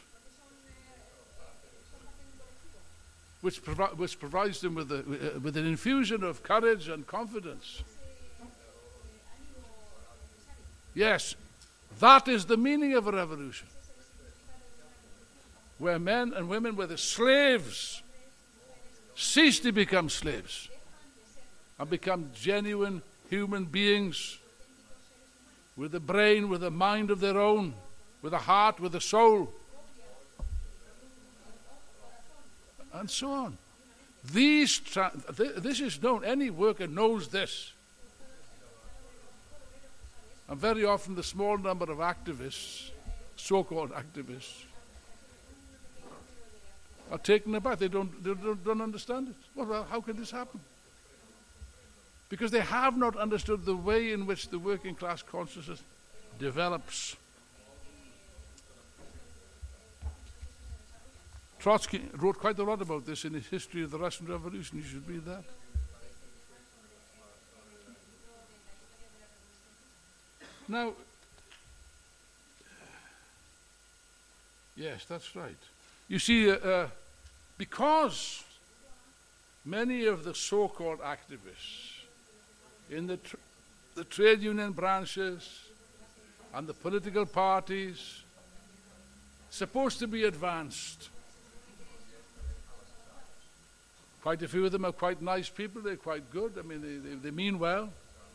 Which provides them with an infusion of courage and confidence. Yes, that is the meaning of a revolution. Where men and women, where the slaves, cease to become slaves and become genuine human beings with a brain, with a mind of their own, with a heart, with a soul, and so on. This is known. Any worker knows this. And very often the small number of activists, so-called activists, are taken aback. They don't understand it. Well, how can this happen? Because they have not understood the way in which the working class consciousness develops. Trotsky wrote quite a lot about this in his History of the Russian Revolution. You should read that. Now, yes, that's right. You see, because many of the so-called activists in the trade union branches and the political parties supposed to be advanced. Quite a few of them are quite nice people. They're quite good. I mean, they mean well.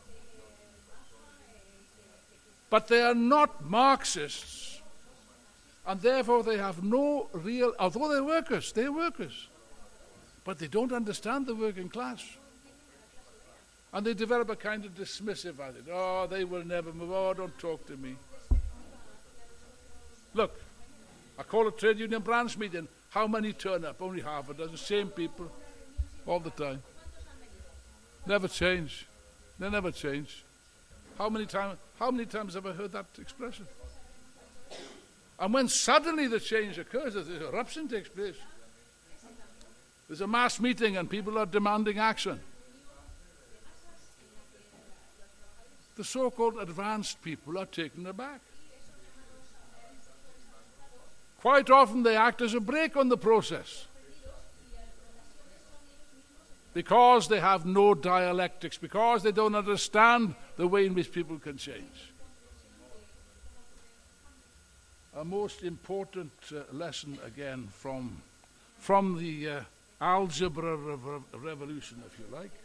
But they are not Marxists, and therefore they have no real, although they're workers, but they don't understand the working class. And they develop a kind of dismissive attitude. Oh, they will never move. Oh, don't talk to me. Look, I call a trade union branch meeting. How many turn up? Only half a dozen. Same people all the time. Never change. They never change. How many times have I heard that expression? And when suddenly the change occurs, an eruption takes place. There's a mass meeting and people are demanding action. The so-called advanced people are taken aback. Quite often they act as a brake on the process, because they have no dialectics, because they don't understand the way in which people can change. A most important lesson again from the algebra revolution, if you like.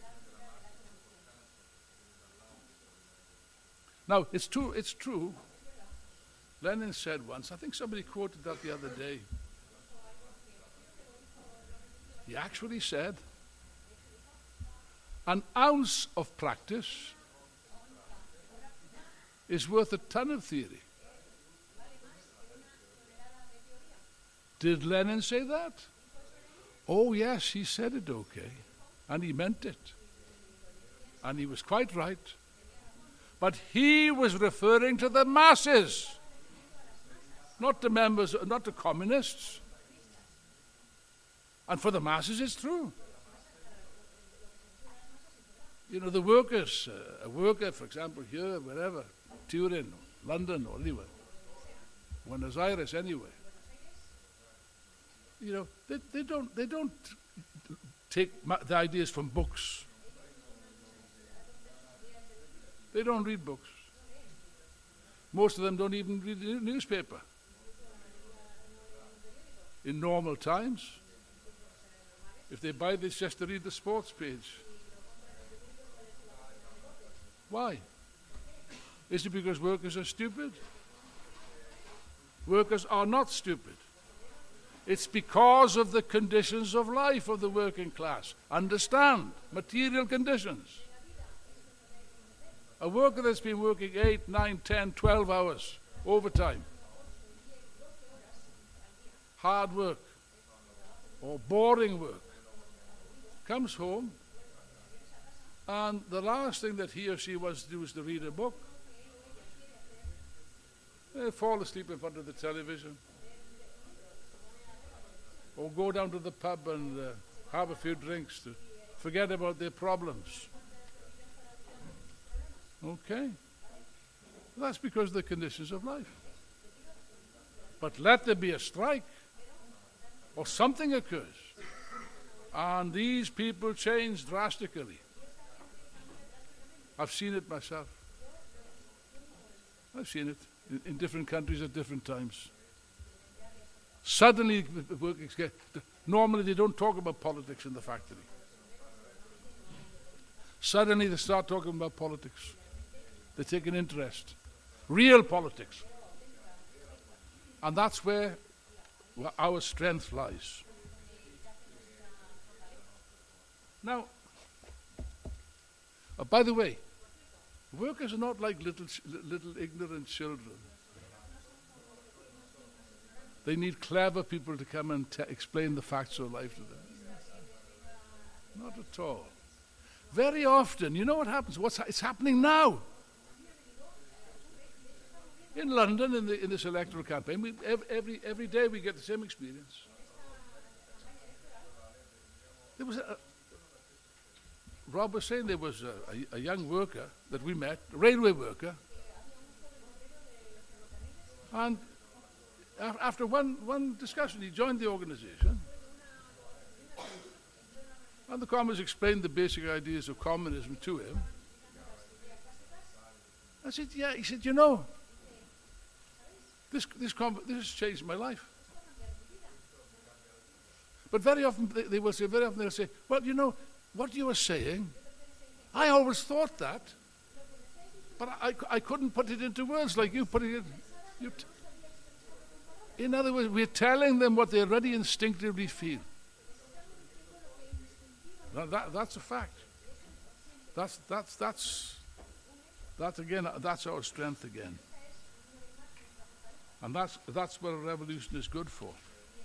Now, it's true. Lenin said once, I think somebody quoted that the other day. He actually said, an ounce of practice is worth a ton of theory. Did Lenin say that? Oh yes, he said it okay. And he meant it. And he was quite right. But he was referring to the masses, not the members, not the communists. And for the masses it's true. You know, the workers, a worker, for example, here, wherever, Turin, London, or anywhere, Buenos Aires, anywhere. You know, they don't take the ideas from books. They don't read books. Most of them don't even read the newspaper. In normal times, if they buy this just to read the sports page. Why? Is it because workers are stupid? Workers are not stupid. It's because of the conditions of life of the working class. Understand, material conditions. A worker that's been working 8, 9, 10, 12 hours, overtime, hard work, or boring work, comes home, and the last thing that he or she wants to do is to read a book. They fall asleep in front of the television, or go down to the pub and have a few drinks to forget about their problems. Okay? That's because of the conditions of life. But let there be a strike, or something occurs, and these people change drastically. I've seen it myself. I've seen it in different countries at different times. Suddenly, normally they don't talk about politics in the factory. Suddenly they start talking about politics. They take an interest. Real politics. And that's where our strength lies. Now, by the way, workers are not like little ignorant children. They need clever people to come and explain the facts of life to them. Not at all. Very often, you know what happens? It's happening now. In London, in this electoral campaign, every day we get the same experience. There was Rob was saying there was a young worker that we met, a railway worker, and after one discussion, he joined the organization, and the communists explained the basic ideas of communism to him. I said, yeah. He said, you know, this has changed my life. But very often they'll say, well, you know, what you were saying, I always thought that, but I couldn't put it into words like you put it in. In other words, we're telling them what they already instinctively feel. Now that's a fact. That's our strength again. And that's what a revolution is good for.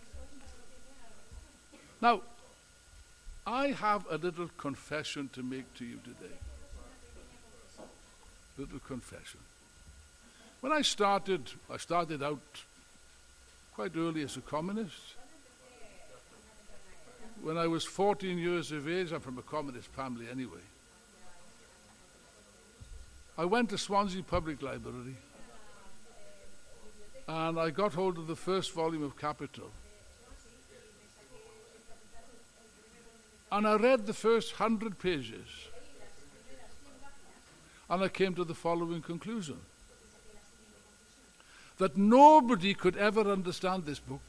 Now, I have a little confession to make to you today. Little confession. When I started out quite early as a communist. When I was 14 years of age, I'm from a communist family anyway. I went to Swansea Public Library and I got hold of the first volume of Capital. And I read the first 100 pages. And I came to the following conclusion. That nobody could ever understand this book.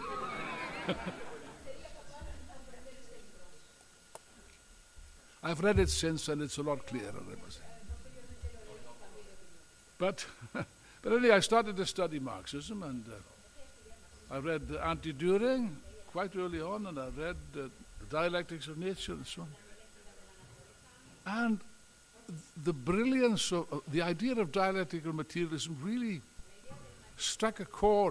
I've read it since and it's a lot clearer, I must say. But anyway, I started to study Marxism and I read Anti-Düring quite early on, and I read the Dialectics of Nature and so on. And the brilliance of the idea of dialectical materialism really struck a chord.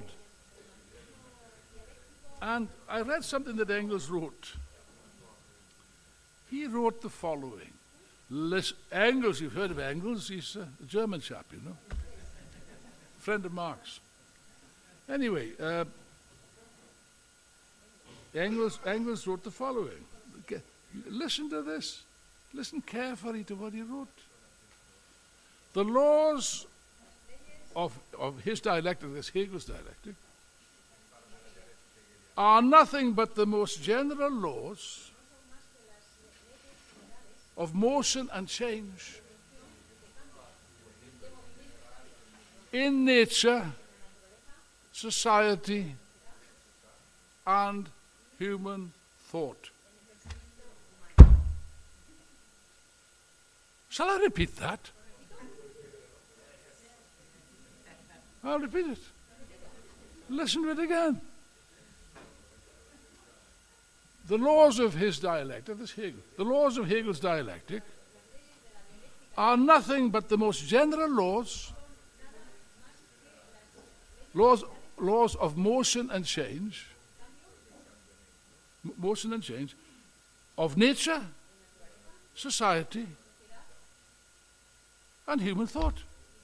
And I read something that Engels wrote. He wrote the following. Engels, you've heard of Engels, he's a German chap, you know. Friend of Marx. Anyway, Engels wrote the following. Listen to this. Listen carefully to what he wrote. The laws of his dialectic, this Hegel's dialectic, are nothing but the most general laws of motion and change in nature, society, and human thought. Shall I repeat that? I'll repeat it. Listen to it again. The laws of his dialectic, this Hegel, the laws of Hegel's dialectic are nothing but the most general laws of motion and change of nature, society, and human thought.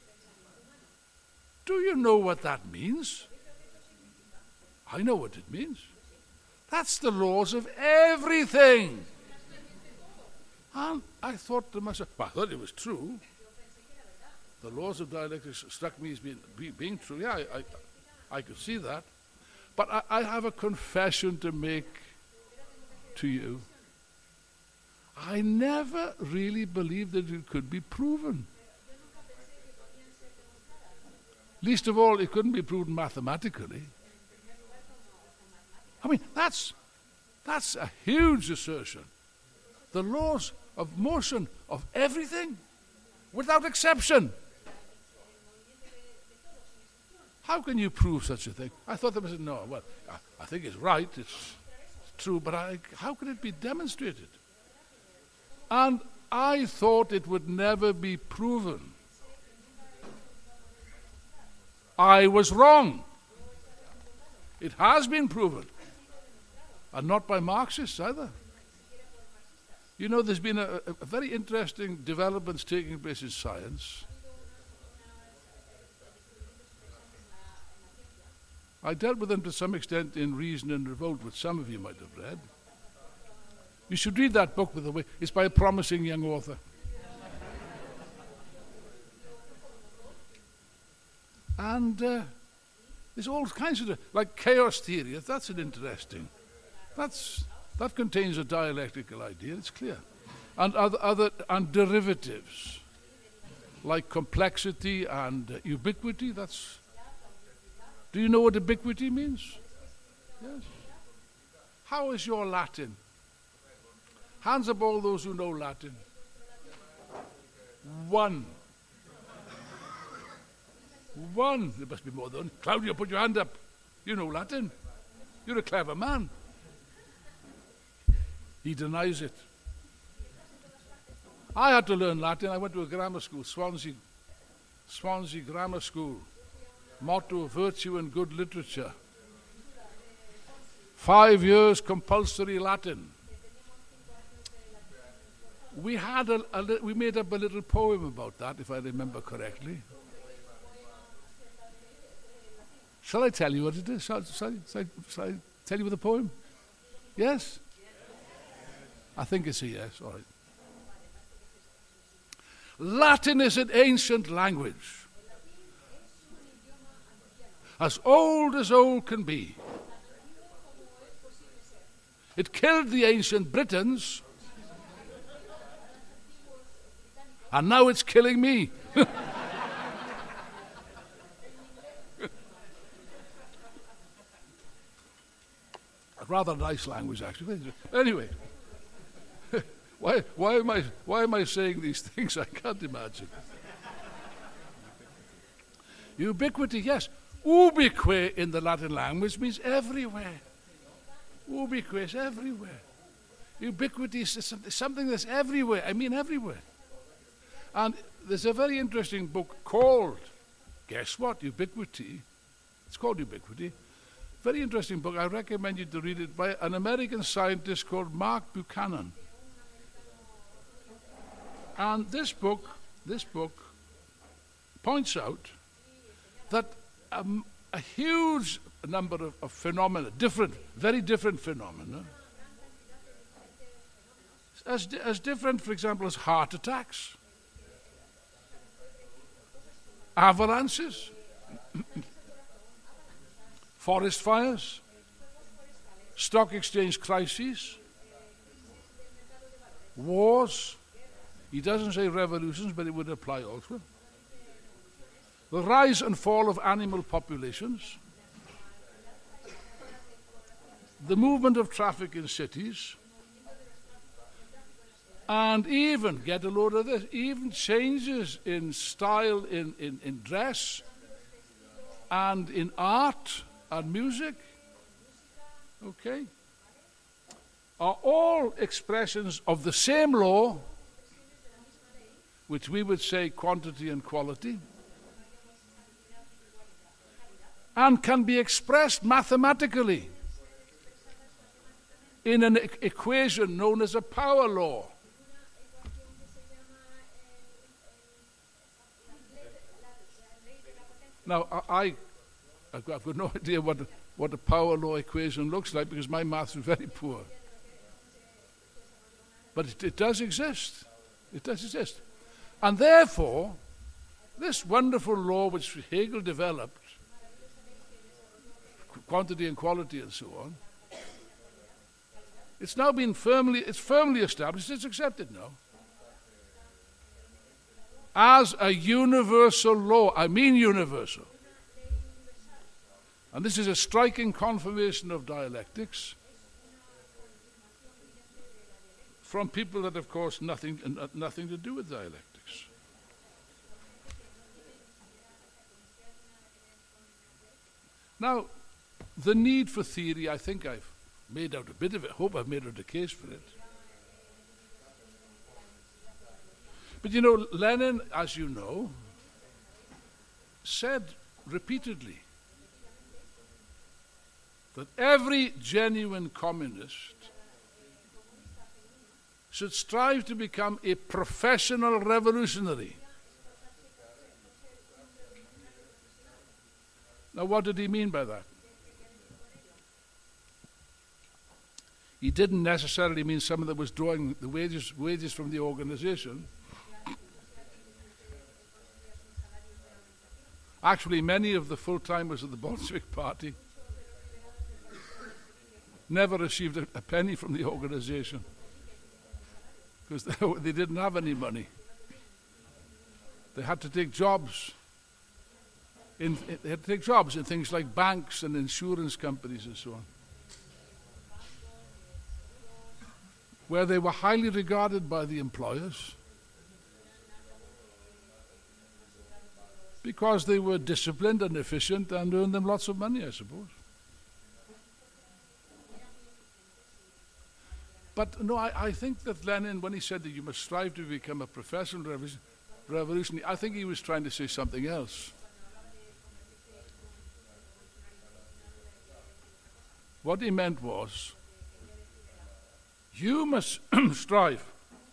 Do you know what that means? I know what it means. That's the laws of everything. And I thought to myself, well, I thought it was true. The laws of dialectics struck me as being true. Yeah, I could see that. But I have a confession to make to you. I never really believed that it could be proven. Least of all, it couldn't be proven mathematically. I mean, that's a huge assertion. The laws of motion of everything, without exception. How can you prove such a thing? I thought there was no. Well, I think it's right. It's true, but how can it be demonstrated? And I thought it would never be proven. I was wrong. It has been proven. And not by Marxists either. You know, there's been a very interesting developments taking place in science. I dealt with them to some extent in Reason and Revolt, which some of you might have read. You should read that book, by the way. It's by a promising young author. And there's all kinds of, like chaos theory. That's an interesting. That contains a dialectical idea. It's clear, and other derivatives, like complexity and ubiquity. Do you know what ubiquity means? Yes. How is your Latin? Hands up, all those who know Latin. One. There must be more than one. Claudio, put your hand up. You know Latin. You're a clever man. He denies it. I had to learn Latin. I went to a grammar school, Swansea Grammar School. Motto, virtue and good literature. 5 years compulsory Latin. We made up a little poem about that, if I remember correctly. Shall I tell you what it is? Shall I tell you the poem? Yes? I think it's a yes. All right. Latin is an ancient language, as old can be. It killed the ancient Britons, and now it's killing me. A rather nice language, actually. Anyway, why am I saying these things? I can't imagine. Ubiquity, yes. Ubique in the Latin language means everywhere. Ubique is everywhere. Ubiquity is something that's everywhere. I mean everywhere. And there's a very interesting book called, guess what, Ubiquity. It's called Ubiquity. Very interesting book. I recommend you to read it by an American scientist called Mark Buchanan. And this book points out that a huge number of phenomena, very different phenomena, as different, for example, as heart attacks, avalanches, forest fires, stock exchange crises, wars. He doesn't say revolutions, but it would apply also. The rise and fall of animal populations, the movement of traffic in cities, and even, get a load of this, even changes in style in dress and in art and music, okay, are all expressions of the same law, which we would say quantity and quality, and can be expressed mathematically in an equation known as a power law. Now, I've got no idea what a power law equation looks like, because my maths is very poor. But it does exist. It does exist. And therefore, this wonderful law which Hegel developed, quantity and quality and so on, it's now been firmly established, it's accepted now, as a universal law. I mean universal. And this is a striking confirmation of dialectics from people that, of course, nothing to do with dialectics. Now, the need for theory, I think I've made out a bit of it. Hope I've made out a case for it. But you know, Lenin, as you know, said repeatedly that every genuine communist should strive to become a professional revolutionary. Now, what did he mean by that? He didn't necessarily mean someone that was drawing the wages from the organization. Actually, many of the full-timers of the Bolshevik Party never received a penny from the organization because they didn't have any money. They had to take jobs. They had to take jobs in things like banks and insurance companies and so on, where they were highly regarded by the employers because they were disciplined and efficient and earned them lots of money, I suppose. But no, I think that Lenin, when he said that you must strive to become a professional revolutionary, I think he was trying to say something else. What he meant was, you must strive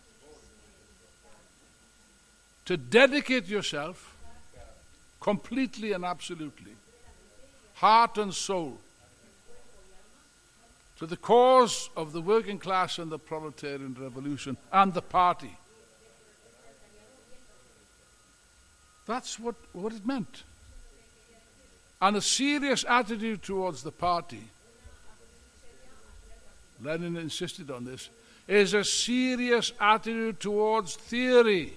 to dedicate yourself completely and absolutely, heart and soul, to the cause of the working class and the proletarian revolution and the party. That's what it meant. And a serious attitude towards the party, Lenin insisted on this, is a serious attitude towards theory.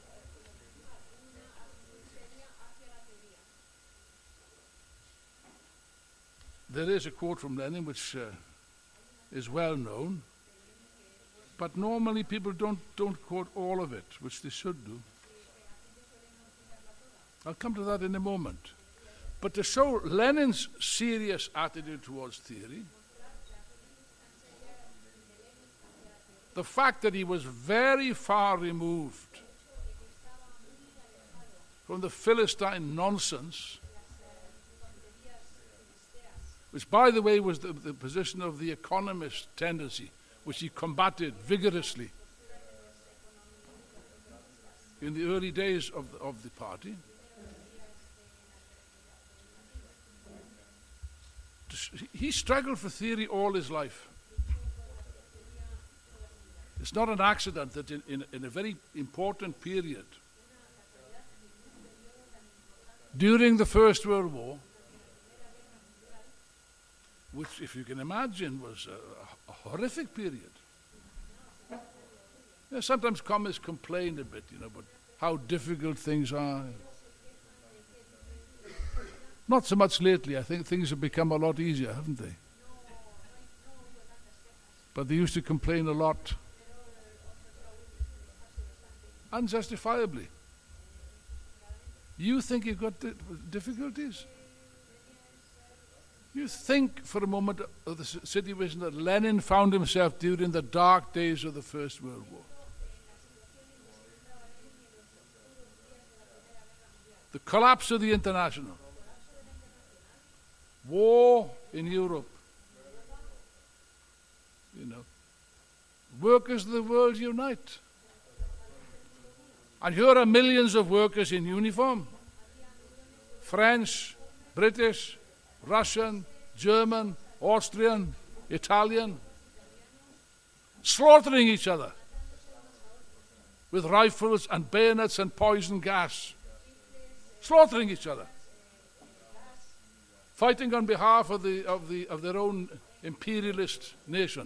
There is a quote from Lenin which is well known, but normally people don't quote all of it, which they should do. I'll come to that in a moment. But to show Lenin's serious attitude towards theory, the fact that he was very far removed from the Philistine nonsense, which, by the way, was the position of the economist tendency, which he combated vigorously in the early days of the party. He struggled for theory all his life. It's not an accident that in a very important period, during the First World War, which, if you can imagine, was a horrific period. Sometimes communists complain a bit, about how difficult things are. Not so much lately. I think things have become a lot easier, haven't they? But they used to complain a lot, unjustifiably. You think you've got difficulties? You think for a moment of the situation that Lenin found himself during the dark days of the First World War. The collapse of the International. War in Europe. Workers of the world unite. And here are millions of workers in uniform. French, British, Russian, German, Austrian, Italian, slaughtering each other with rifles and bayonets and poison gas, slaughtering each other, fighting on behalf of their own imperialist nation.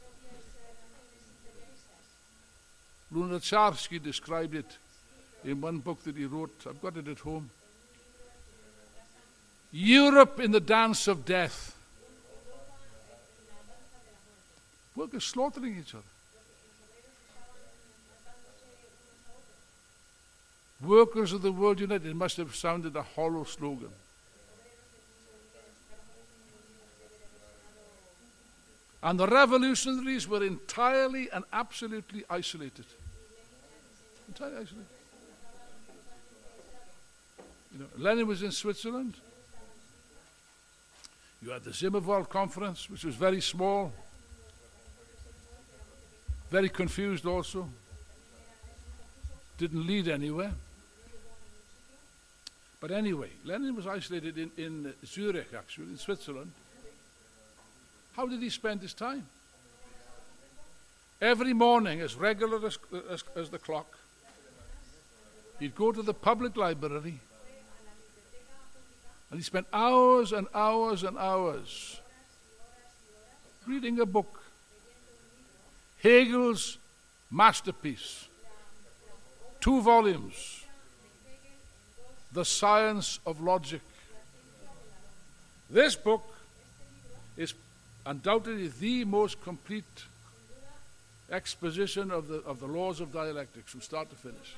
Lunacharsky described it in one book that he wrote. I've got it at home. Europe in the dance of death. Workers slaughtering each other. Workers of the world united. It must have sounded a hollow slogan. And the revolutionaries were entirely and absolutely isolated. actually. You know, Lenin was in Switzerland. You had the Zimmerwald Conference, which was very small, very confused also, didn't lead anywhere. But anyway, Lenin was isolated in Zurich, actually, in Switzerland. How did he spend his time? Every morning, as regular as the clock, he'd go to the public library, and he spent hours and hours and hours reading a book, Hegel's masterpiece, 2 volumes, The Science of Logic. This book is undoubtedly the most complete exposition of the laws of dialectics from start to finish.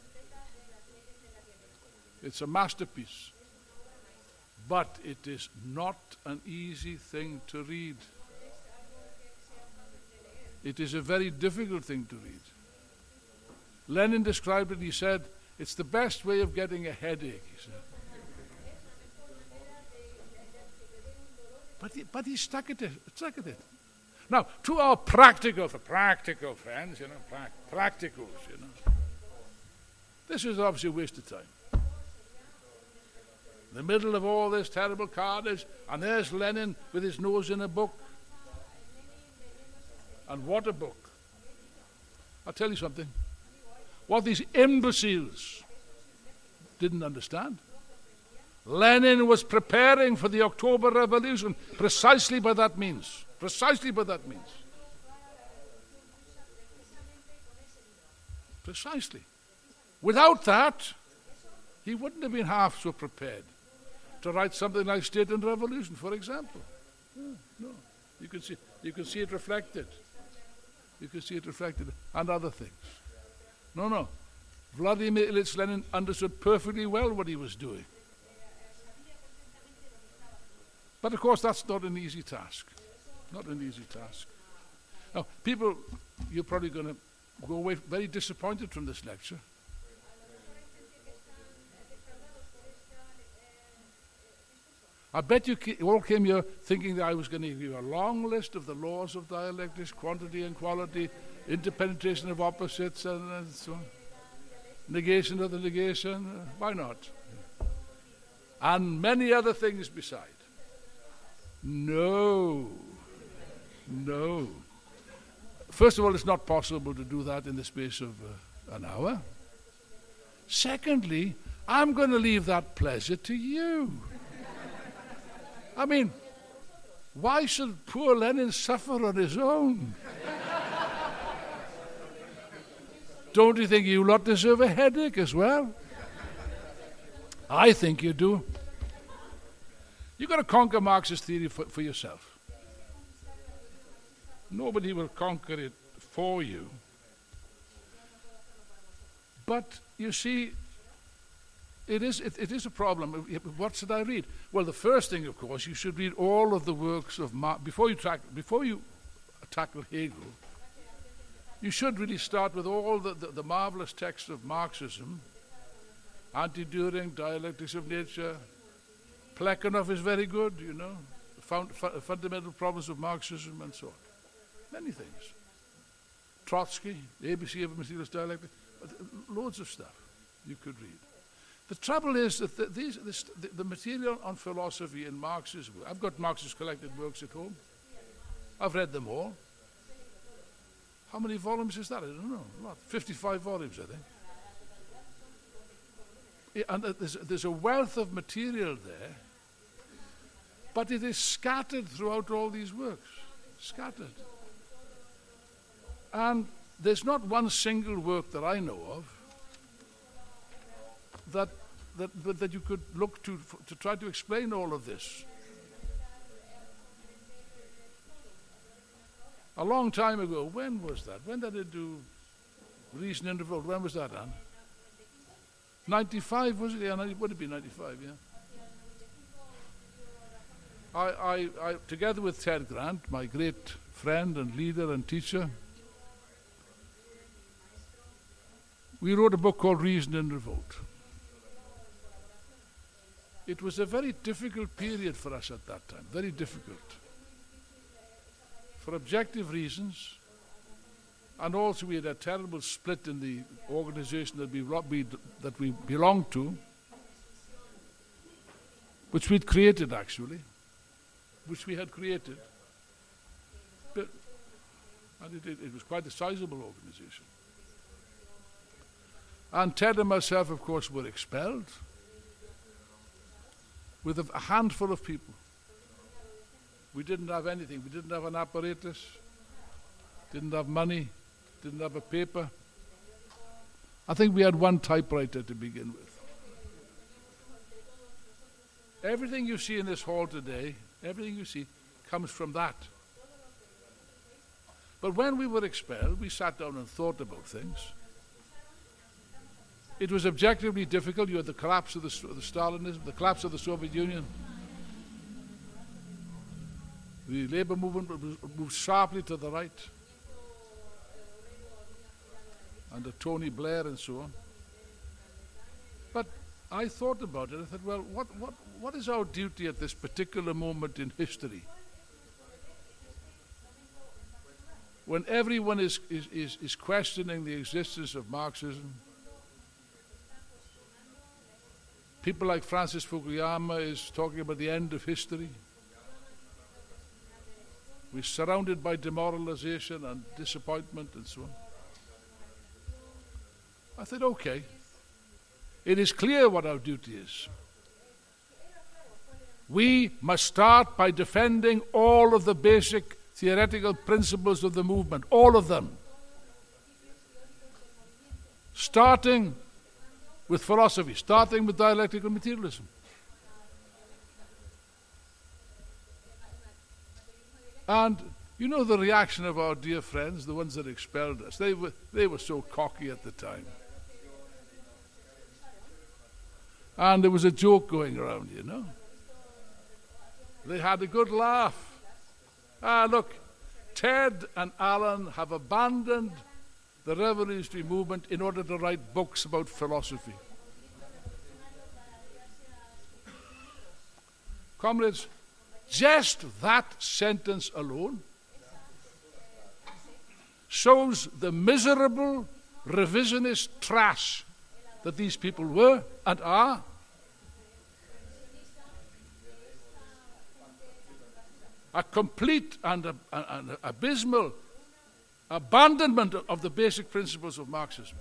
It's a masterpiece, but it is not an easy thing to read. It is a very difficult thing to read. Lenin described it, he said, it's the best way of getting a headache, he said. But he stuck at it. Now, to our practical friends, you know, practicals, you know, this is obviously a waste of time. In the middle of all this terrible carnage, and there's Lenin with his nose in a book. And what a book. I'll tell you something. What these imbeciles didn't understand. Lenin was preparing for the October Revolution precisely by that means. Precisely by that means. Precisely. Without that, he wouldn't have been half so prepared to write something like State and Revolution, for example. No. You can see it reflected. You can see it reflected, and other things. No. Vladimir Ilyich Lenin understood perfectly well what he was doing. But of course, that's not an easy task. Not an easy task. Now, people, you're probably going to go away very disappointed from this lecture. I bet you all came here thinking that I was going to give you a long list of the laws of dialectics, quantity and quality, interpenetration of opposites, and so on. Negation of the negation. Why not? And many other things beside. No. First of all, it's not possible to do that in the space of an hour. Secondly, I'm going to leave that pleasure to you. I mean, why should poor Lenin suffer on his own? Don't you think you lot deserve a headache as well? I think you do. You've got to conquer Marxist theory for yourself. Nobody will conquer it for you. But you see, it is a problem. What should I read? Well, the first thing, of course, you should read all of the works of Marx. Before you tackle Hegel, you should really start with all the marvelous texts of Marxism, Anti-Düring, Dialectics of Nature. Plekhanov is very good, you know, fundamental problems of Marxism and so on. Many things. Trotsky, the ABC of Materialist Dialectics, loads of stuff you could read. The trouble is that the material on philosophy in Marx's work, I've got Marx's collected works at home. I've read them all. How many volumes is that? I don't know. What, 55 volumes, I think. And there's a wealth of material there, but it is scattered throughout all these works. Scattered. And there's not one single work that I know of that you could look to try to explain all of this. A long time ago, when was that? When did it do Reason and Revolt? When was that, Anne? 95, was it? Yeah, it would have been 95, yeah. I, together with Ted Grant, my great friend and leader and teacher, we wrote a book called Reason and Revolt. It was a very difficult period for us at that time, very difficult. For objective reasons, and also we had a terrible split in the organization that we belonged to, which we'd created actually, which we had created. And it was quite a sizable organization. And Ted and myself, of course, were expelled with a handful of people. We didn't have anything. We didn't have an apparatus, didn't have money, didn't have a paper. I think we had one typewriter to begin with. Everything you see in this hall today, everything you see, comes from that. But when we were expelled, we sat down and thought about things. It was objectively difficult. You had the collapse of the Stalinism, the collapse of the Soviet Union. The labor movement moved sharply to the right. Under Tony Blair and so on. But I thought about it. I thought, well, what is our duty at this particular moment in history? When everyone is questioning the existence of Marxism, people like Francis Fukuyama is talking about the end of history. We're surrounded by demoralization and disappointment and so on. I said, okay, it is clear what our duty is. We must start by defending all of the basic theoretical principles of the movement, all of them. Starting with philosophy, starting with dialectical materialism. And you know the reaction of our dear friends, the ones that expelled us. They were so cocky at the time. And there was a joke going around, you know. They had a good laugh. Look, Ted and Alan have abandoned the revolutionary movement in order to write books about philosophy. Comrades, just that sentence alone shows the miserable revisionist trash that these people were and are. A complete and abysmal abandonment of the basic principles of Marxism.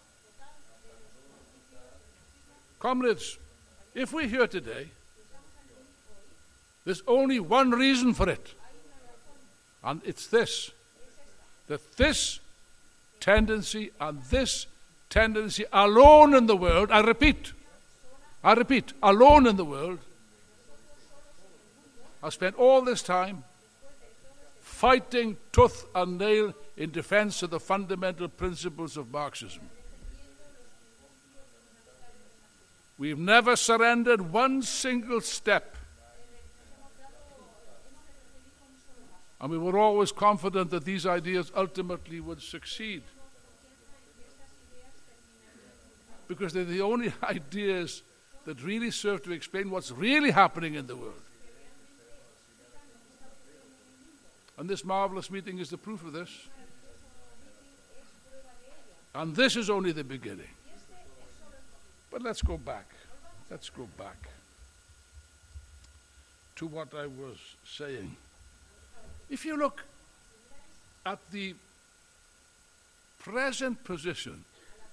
Comrades, if we're here today, there's only one reason for it, and it's this, that this tendency and this tendency alone in the world, I repeat, alone in the world, I've spent all this time fighting tooth and nail in defense of the fundamental principles of Marxism. We've never surrendered one single step. And we were always confident that these ideas ultimately would succeed. Because they're the only ideas that really serve to explain what's really happening in the world. And this marvelous meeting is the proof of this. And this is only the beginning. But let's go back. Let's go back to what I was saying. If you look at the present position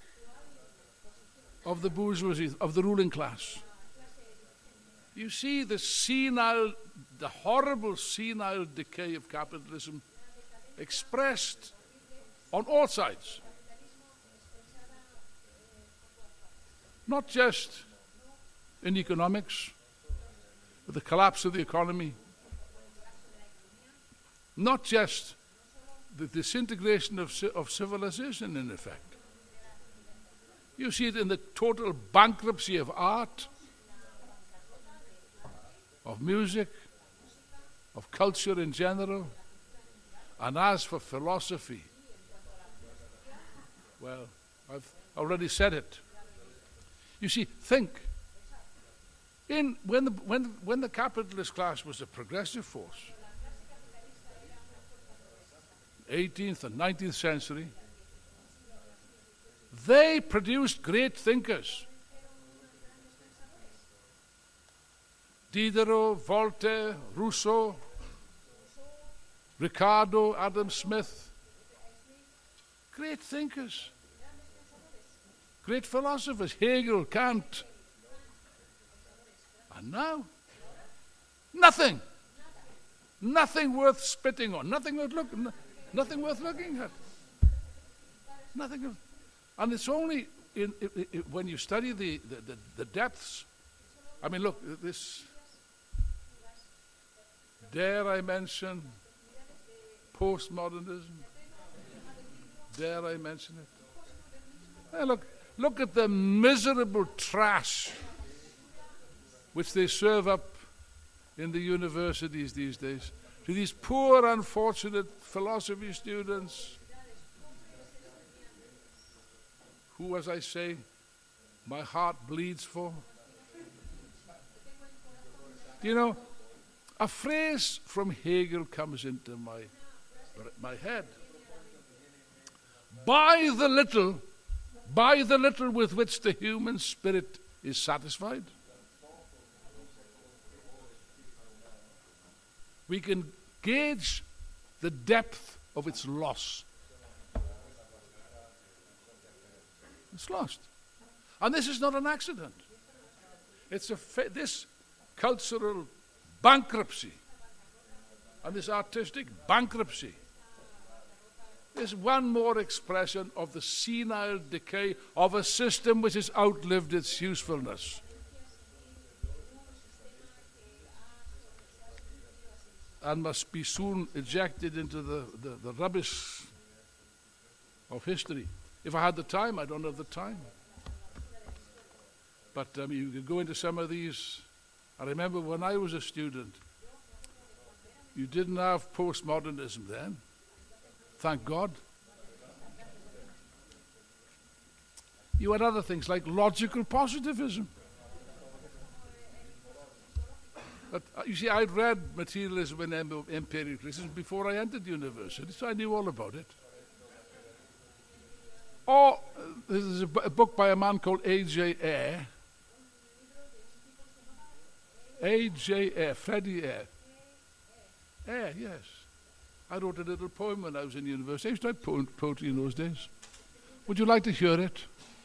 of the bourgeoisie, of the ruling class, you see the horrible senile decay of capitalism expressed on all sides. Not just in economics, with the collapse of the economy, not just the disintegration of civilization, in effect. You see it in the total bankruptcy of art, of music, of culture in general. And as for philosophy, well, already said it. You see, think. When the capitalist class was a progressive force, 18th and 19th century, they produced great thinkers. Diderot, Voltaire, Rousseau, Ricardo, Adam Smith. Great thinkers. Great philosophers. Hegel, Kant. And now, nothing. Nothing worth spitting on. Nothing worth looking at. Nothing. And it's only when you study the depths. I mean, look, this. Dare I mention postmodernism? Dare I mention it? Hey, look at the miserable trash which they serve up in the universities these days to these poor, unfortunate philosophy students who, as I say, my heart bleeds for. You know, a phrase from Hegel comes into my head. Buy the little with which the human spirit is satisfied. We can gauge the depth of its loss. It's lost. And this is not an accident. It's this cultural bankruptcy and this artistic bankruptcy is one more expression of the senile decay of a system which has outlived its usefulness. And must be soon ejected into the rubbish of history. If I had the time, I don't have the time. But you could go into some of these. I remember when I was a student, you didn't have postmodernism then. Thank God. You had other things like logical positivism. But you see, I'd read Materialism and Imperial Criticism before I entered university, so I knew all about it. Or this is a book by a man called A.J. Ayer. A.J. Ayer, Freddie Ayer. Ayer, yes. I wrote a little poem when I was in university. I used to write poetry in those days. Would you like to hear it?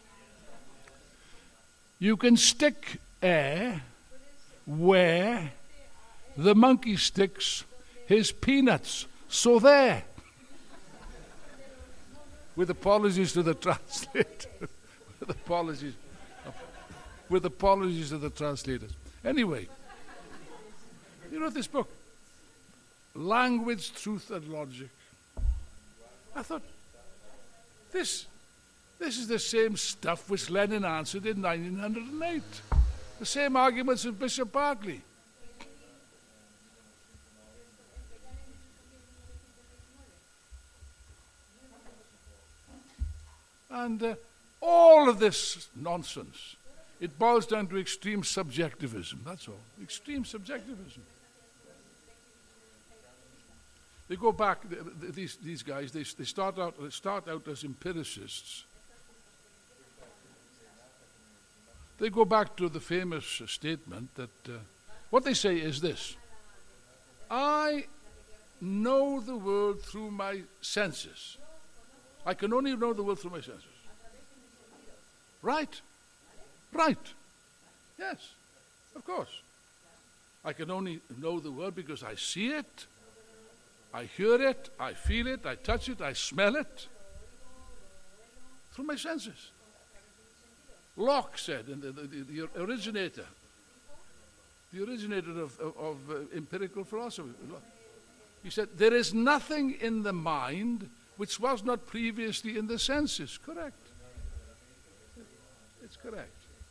You can stick air where the monkey sticks his peanuts. So there. With apologies to the translator. With apologies to the translators. Anyway, you wrote this book, Language, Truth and Logic. I thought, this is the same stuff which Lenin answered in 1908. The same arguments of Bishop Berkeley. And all of this nonsense, it boils down to extreme subjectivism, that's all. Extreme subjectivism. They go back, these guys, they start out as empiricists. They go back to the famous statement that what they say is this: I know the world through my senses. I can only know the world through my senses. Right. Yes, of course. I can only know the world because I see it, I hear it, I feel it, I touch it, I smell it. Through my senses. Locke said, and the originator of empirical philosophy, he said, there is nothing in the mind which was not previously in the senses. Correct. It's correct.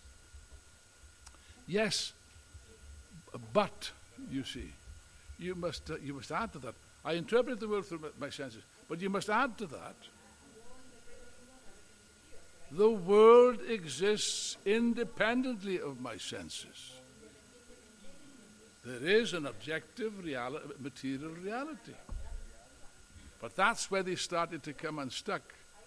Yes, but, you see, you must add to that. I interpret the world through my senses, but you must add to that The world exists independently of my senses. There is an objective material reality. But that's where they started to come unstuck.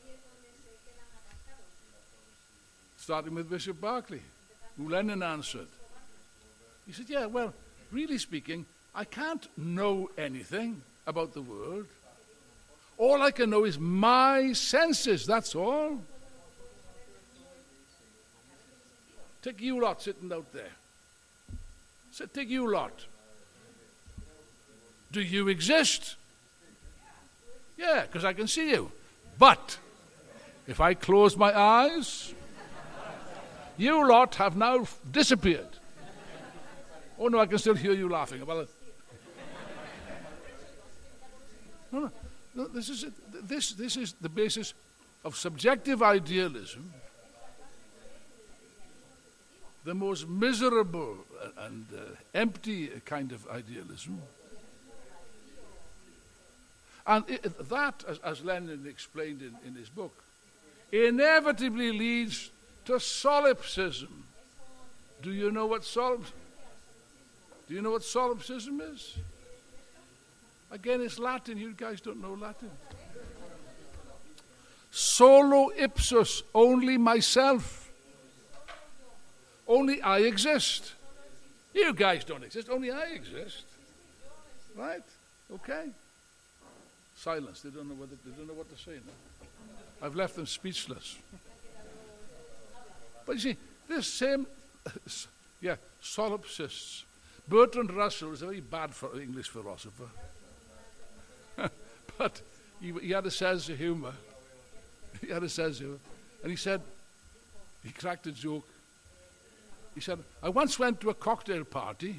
Starting with Bishop Berkeley, who Lenin answered. He said, yeah, well, really speaking, I can't know anything about the world. All I can know is my senses, that's all. Take you lot sitting out there. So take you lot. Do you exist? Yeah, because I can see you. But if I close my eyes, you lot have now disappeared. Oh no, I can still hear you laughing. Well, no, this is it. This is the basis of subjective idealism, the most miserable and empty kind of idealism. And that, as Lenin explained in his book, inevitably leads to solipsism. Do you know what solipsism is? Again, it's Latin. You guys don't know Latin. Solo ipsus, only myself. Only I exist. You guys don't exist, only I exist. Right? Okay? Silence. They don't know what to say now. I've left them speechless. But you see, this same, solipsists. Bertrand Russell is a very bad English philosopher. But he had a sense of humor. And he said, he cracked a joke. He said, I once went to a cocktail party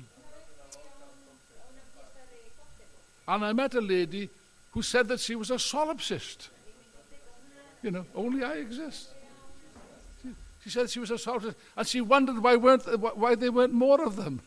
and I met a lady who said that she was a solipsist. You know, only I exist. She said she was a solipsist, and she wondered why there weren't more of them.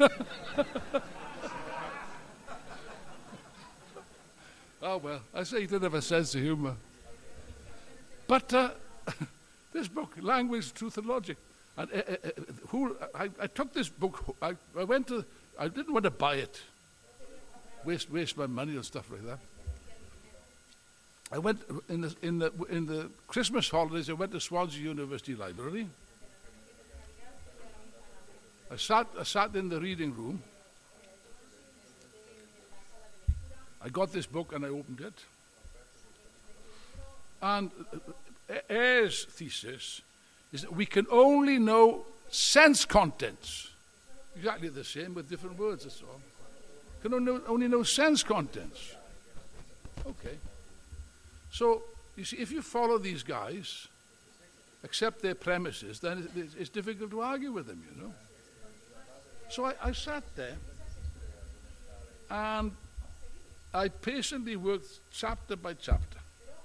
Oh well, I say he did have a sense of humor. But this book, Language, Truth and Logic, and I took this book. I didn't want to buy it, waste my money and stuff like that. I went in the Christmas holidays. I went to Swansea University Library. I sat in the reading room. I got this book and I opened it. And Ayer's thesis is that we can only know sense contents. Exactly the same with different words, that's all. Can only know sense contents. Okay. So, you see, if you follow these guys, accept their premises, then it's difficult to argue with them, you know. So I sat there, and I patiently worked chapter by chapter.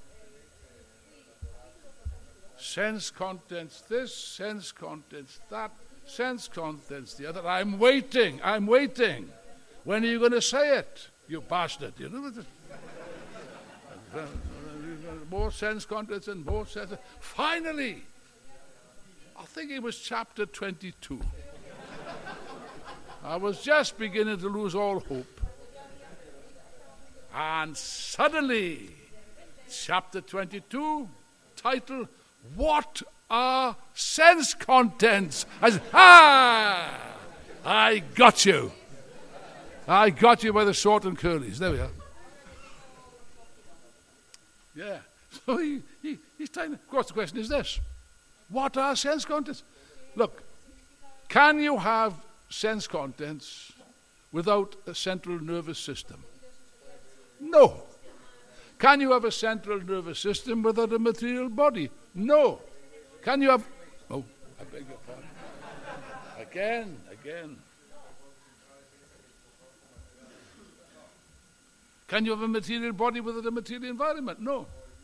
Sense contents this, sense contents that, sense contents the other. I'm waiting. When are you going to say it, you bastard? You know, more sense contents and more sense. Finally, I think it was chapter 22. I was just beginning to lose all hope. And suddenly, chapter 22, title, What Are Sense Contents? I said, I got you. I got you by the short and curlies. There we are. Yeah. So he's trying. Of course, the question is this: what are sense contents? Look, can you have sense contents without a central nervous system? No. Can you have a central nervous system without a material body? No. Can you have... Oh, I beg your pardon. Again. Can you have a material body without a material environment? No.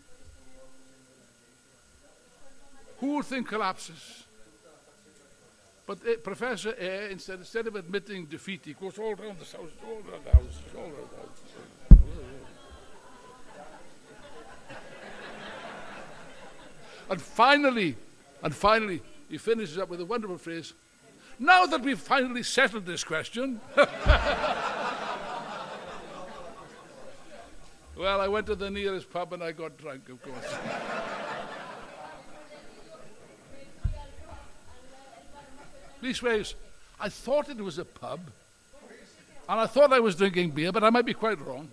Who would think collapses? But Professor Ayer, instead of admitting defeat, he goes all around the house, all around the house. And finally, he finishes up with a wonderful phrase, now that we've finally settled this question. Well, I went to the nearest pub and I got drunk, of course. Leastways, I thought it was a pub, and I thought I was drinking beer, but I might be quite wrong.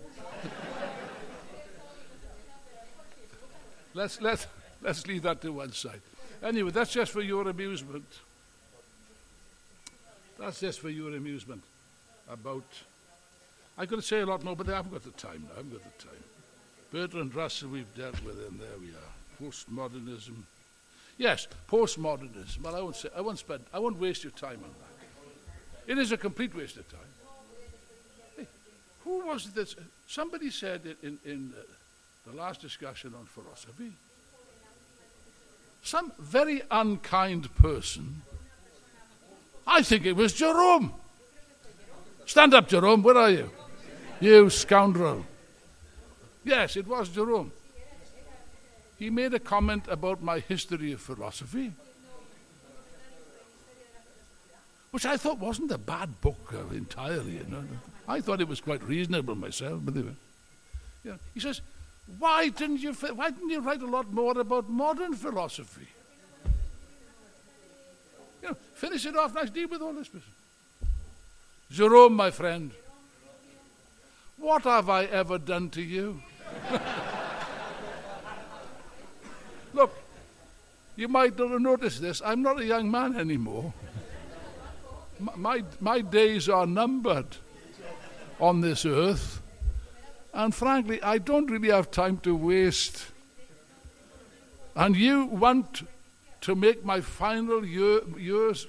Let's leave that to one side. Anyway, that's just for your amusement. That's just for your amusement. I could say a lot more, but I haven't got the time now. I haven't got the time. Bertrand Russell, we've dealt with, and there we are. Postmodernism. Yes, postmodernism. Well, I won't waste your time on that. It is a complete waste of time. Hey, who was this? Somebody said it in the last discussion on philosophy. Some very unkind person. I think it was Jerome. Stand up, Jerome. Where are you? You scoundrel. Yes, it was Jerome. He made a comment about my history of philosophy, which I thought wasn't a bad book entirely. You know. I thought it was quite reasonable myself. But anyway. Yeah. He says, why didn't you write a lot more about modern philosophy? You know, finish it off nice, deal with all this business. Jerome, my friend, what have I ever done to you? Look, you might not have noticed this. I'm not a young man anymore. My days are numbered on this earth. And frankly, I don't really have time to waste. And you want to make my final years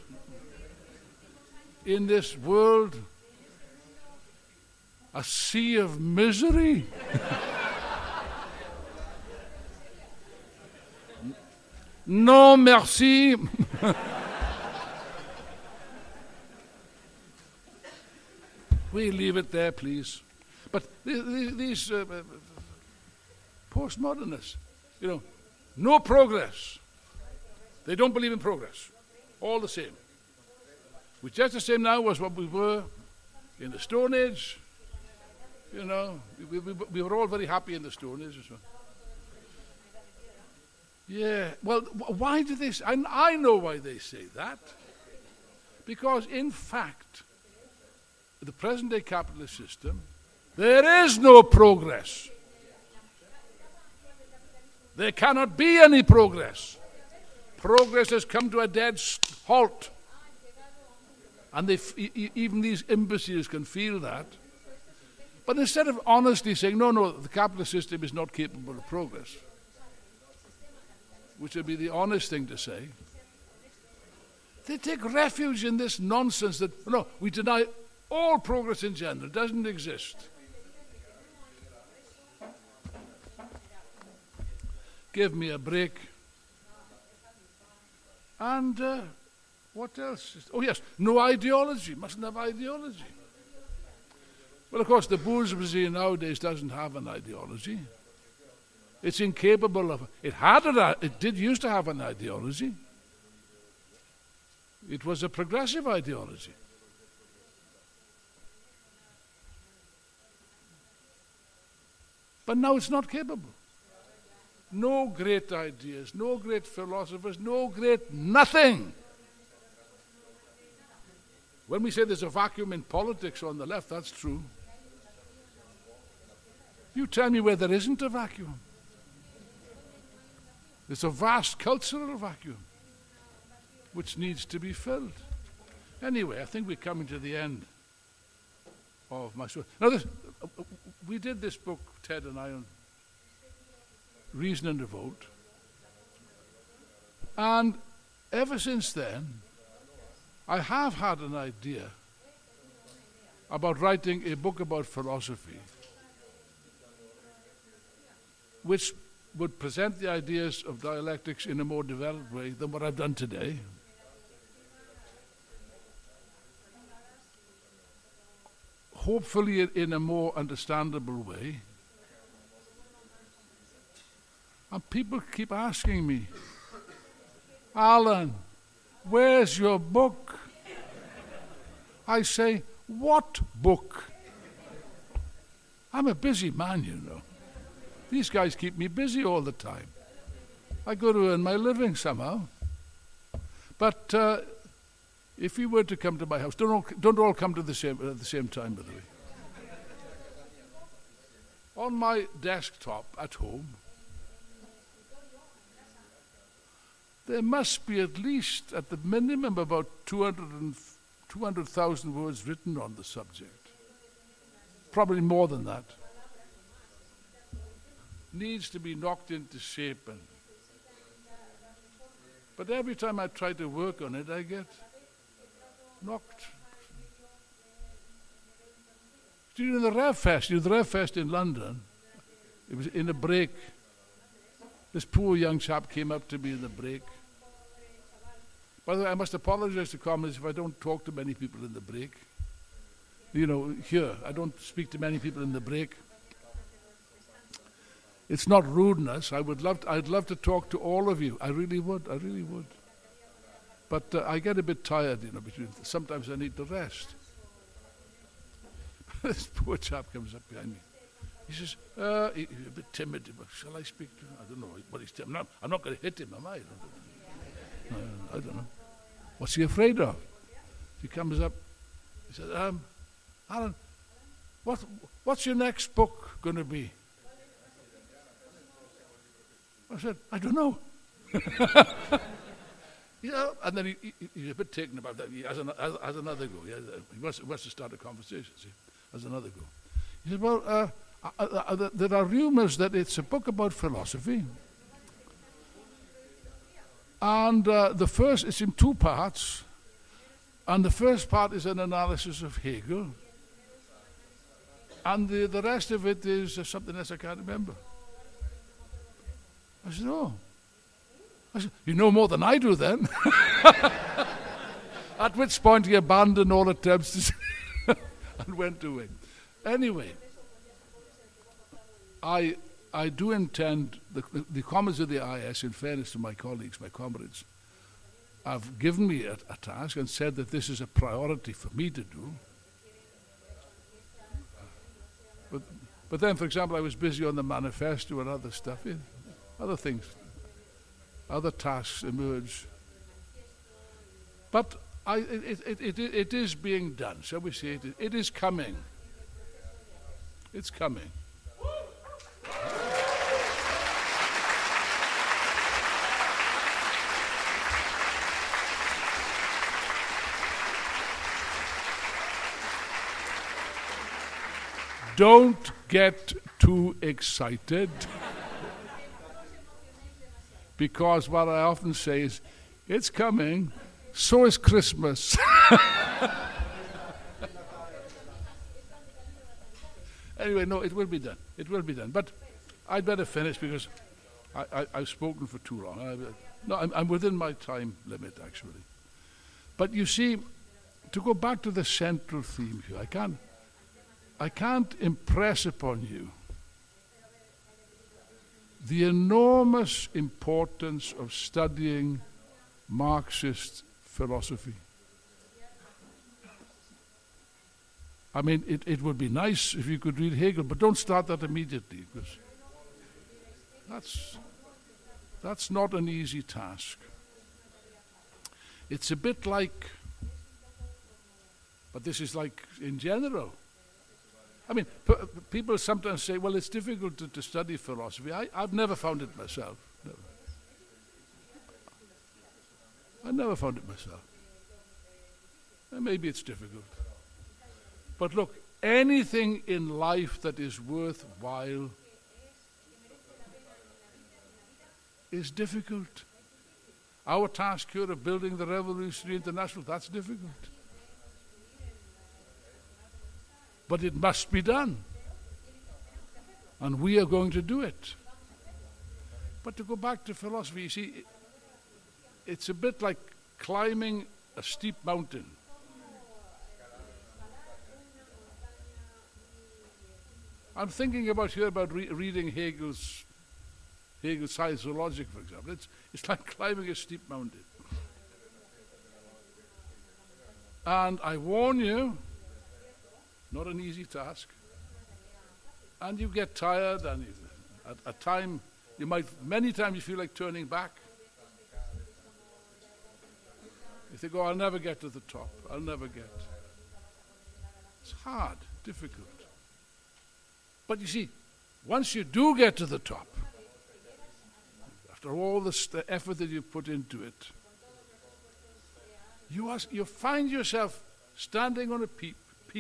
in this world a sea of misery? No, merci. We leave it there, please. But these postmodernists, you know, no progress. They don't believe in progress. All the same. We're just the same now as what we were in the Stone Age. You know, we were all very happy in the Stone Age as well. Yeah, well, why do they say, I know why they say that. Because, in fact, the present-day capitalist system, there is no progress. There cannot be any progress. Progress has come to a dead halt. And even these imbeciles can feel that. But instead of honestly saying, no, the capitalist system is not capable of progress, which would be the honest thing to say, they take refuge in this nonsense that, no, we deny all progress in general. It doesn't exist. Give me a break. And what else? Oh, yes, no ideology. Mustn't have ideology. Well, of course, the bourgeoisie nowadays doesn't have an ideology. It's incapable of. It did used to have an ideology. It was a progressive ideology. But now it's not capable. No great ideas, no great philosophers, no great nothing. When we say there's a vacuum in politics on the left, that's true. You tell me where there isn't a vacuum. There's a vast cultural vacuum which needs to be filled. Anyway, I think we're coming to the end of my story. Now, we did this book, Ted and I, on Reason and Revolt. And ever since then, I have had an idea about writing a book about philosophy which would present the ideas of dialectics in a more developed way than what I've done today. Hopefully in a more understandable way. And people keep asking me, Alan, where's your book? I say, what book? I'm a busy man, you know. These guys keep me busy all the time. I got to earn my living somehow. But if you were to come to my house, don't all come to at the same time, by the way. On my desktop at home, there must be at least, at the minimum, about 200,000 words written on the subject. Probably more than that. Needs to be knocked into shape. But every time I try to work on it, I get knocked. During the RevFest in London, it was in a break. This poor young chap came up to me in the break. By the way, I must apologize to comrades if I don't talk to many people in the break. You know, here, I don't speak to many people in the break. It's not rudeness. I'd love to talk to all of you. I really would. But I get a bit tired, you know, sometimes I need to rest. This poor chap comes up behind me. He says, he's a bit timid. Shall I speak to him? I don't know what he's timid. I'm not going to hit him, am I? I don't know. What's he afraid of? He comes up. He says, Alan, what's your next book going to be? I said, I don't know. You know, and then he's a bit taken about that. He has another go. He wants to start a conversation. See, has another go. He said, well, there are rumors that it's a book about philosophy. And it's in two parts. And the first part is an analysis of Hegel. And the rest of it is something else I can't remember. I said, oh. I said, you know more than I do then. At which point he abandoned all attempts to and went away. Anyway, I do intend, the comments of the IS, in fairness to my colleagues, my comrades, have given me a task and said that this is a priority for me to do. But then, for example, I was busy on the manifesto and other stuff. Yeah, other things, other tasks emerge. But it is being done, shall we say? It is coming. It's coming. Don't get too excited, because what I often say is, it's coming, so is Christmas. Anyway, no, it will be done. It will be done. But I'd better finish because I've spoken for too long. I'm within my time limit, actually. But you see, to go back to the central theme here, I can't impress upon you the enormous importance of studying Marxist philosophy. I mean, it would be nice if you could read Hegel, but don't start that immediately, because that's not an easy task. It's a bit like, but this is like in general. I mean, people sometimes say, well, it's difficult to study philosophy. I've never found it myself. Never. I never found it myself. And maybe it's difficult. But look, anything in life that is worthwhile is difficult. Our task here of building the Revolutionary International, that's difficult. But it must be done. And we are going to do it. But to go back to philosophy, you see, it's a bit like climbing a steep mountain. I'm thinking about reading Hegel's Hegel's science of logic, for example. It's like climbing a steep mountain. And I warn you, not an easy task. And you get tired, and many times you feel like turning back. You think, oh, I'll never get to the top. I'll never get. It's hard, difficult. But you see, once you do get to the top, after all the effort that you put into it, you find yourself standing on a peak,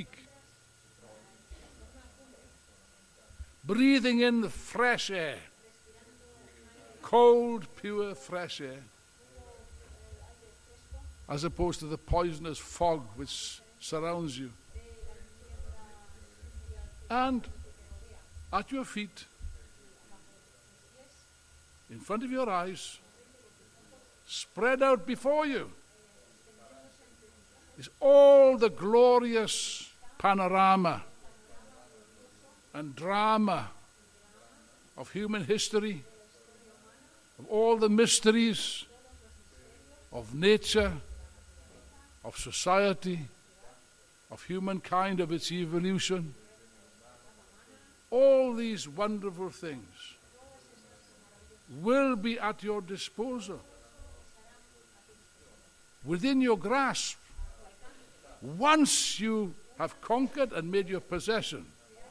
breathing in the fresh air, cold, pure, fresh air, as opposed to the poisonous fog which surrounds you. And at your feet, in front of your eyes, spread out before you, is all the glorious panorama and drama of human history, of all the mysteries of nature, of society, of humankind, of its evolution. All these wonderful things will be at your disposal, within your grasp, once you have conquered and made your possession,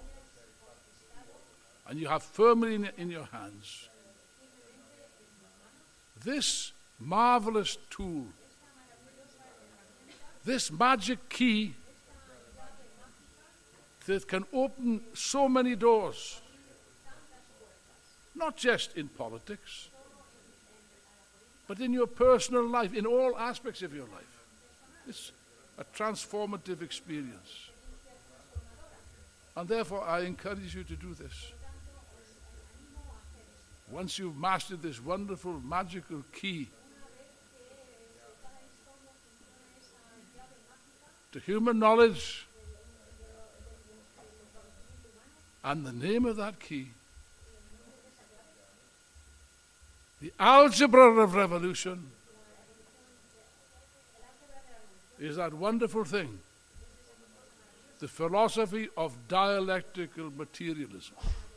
and you have firmly in your hands this marvelous tool, this magic key that can open so many doors, not just in politics, but in your personal life, in all aspects of your life. It's a transformative experience. And therefore, I encourage you to do this. Once you've mastered this wonderful, magical key to human knowledge, and the name of that key, the algebra of revolution, is that wonderful thing, the philosophy of dialectical materialism.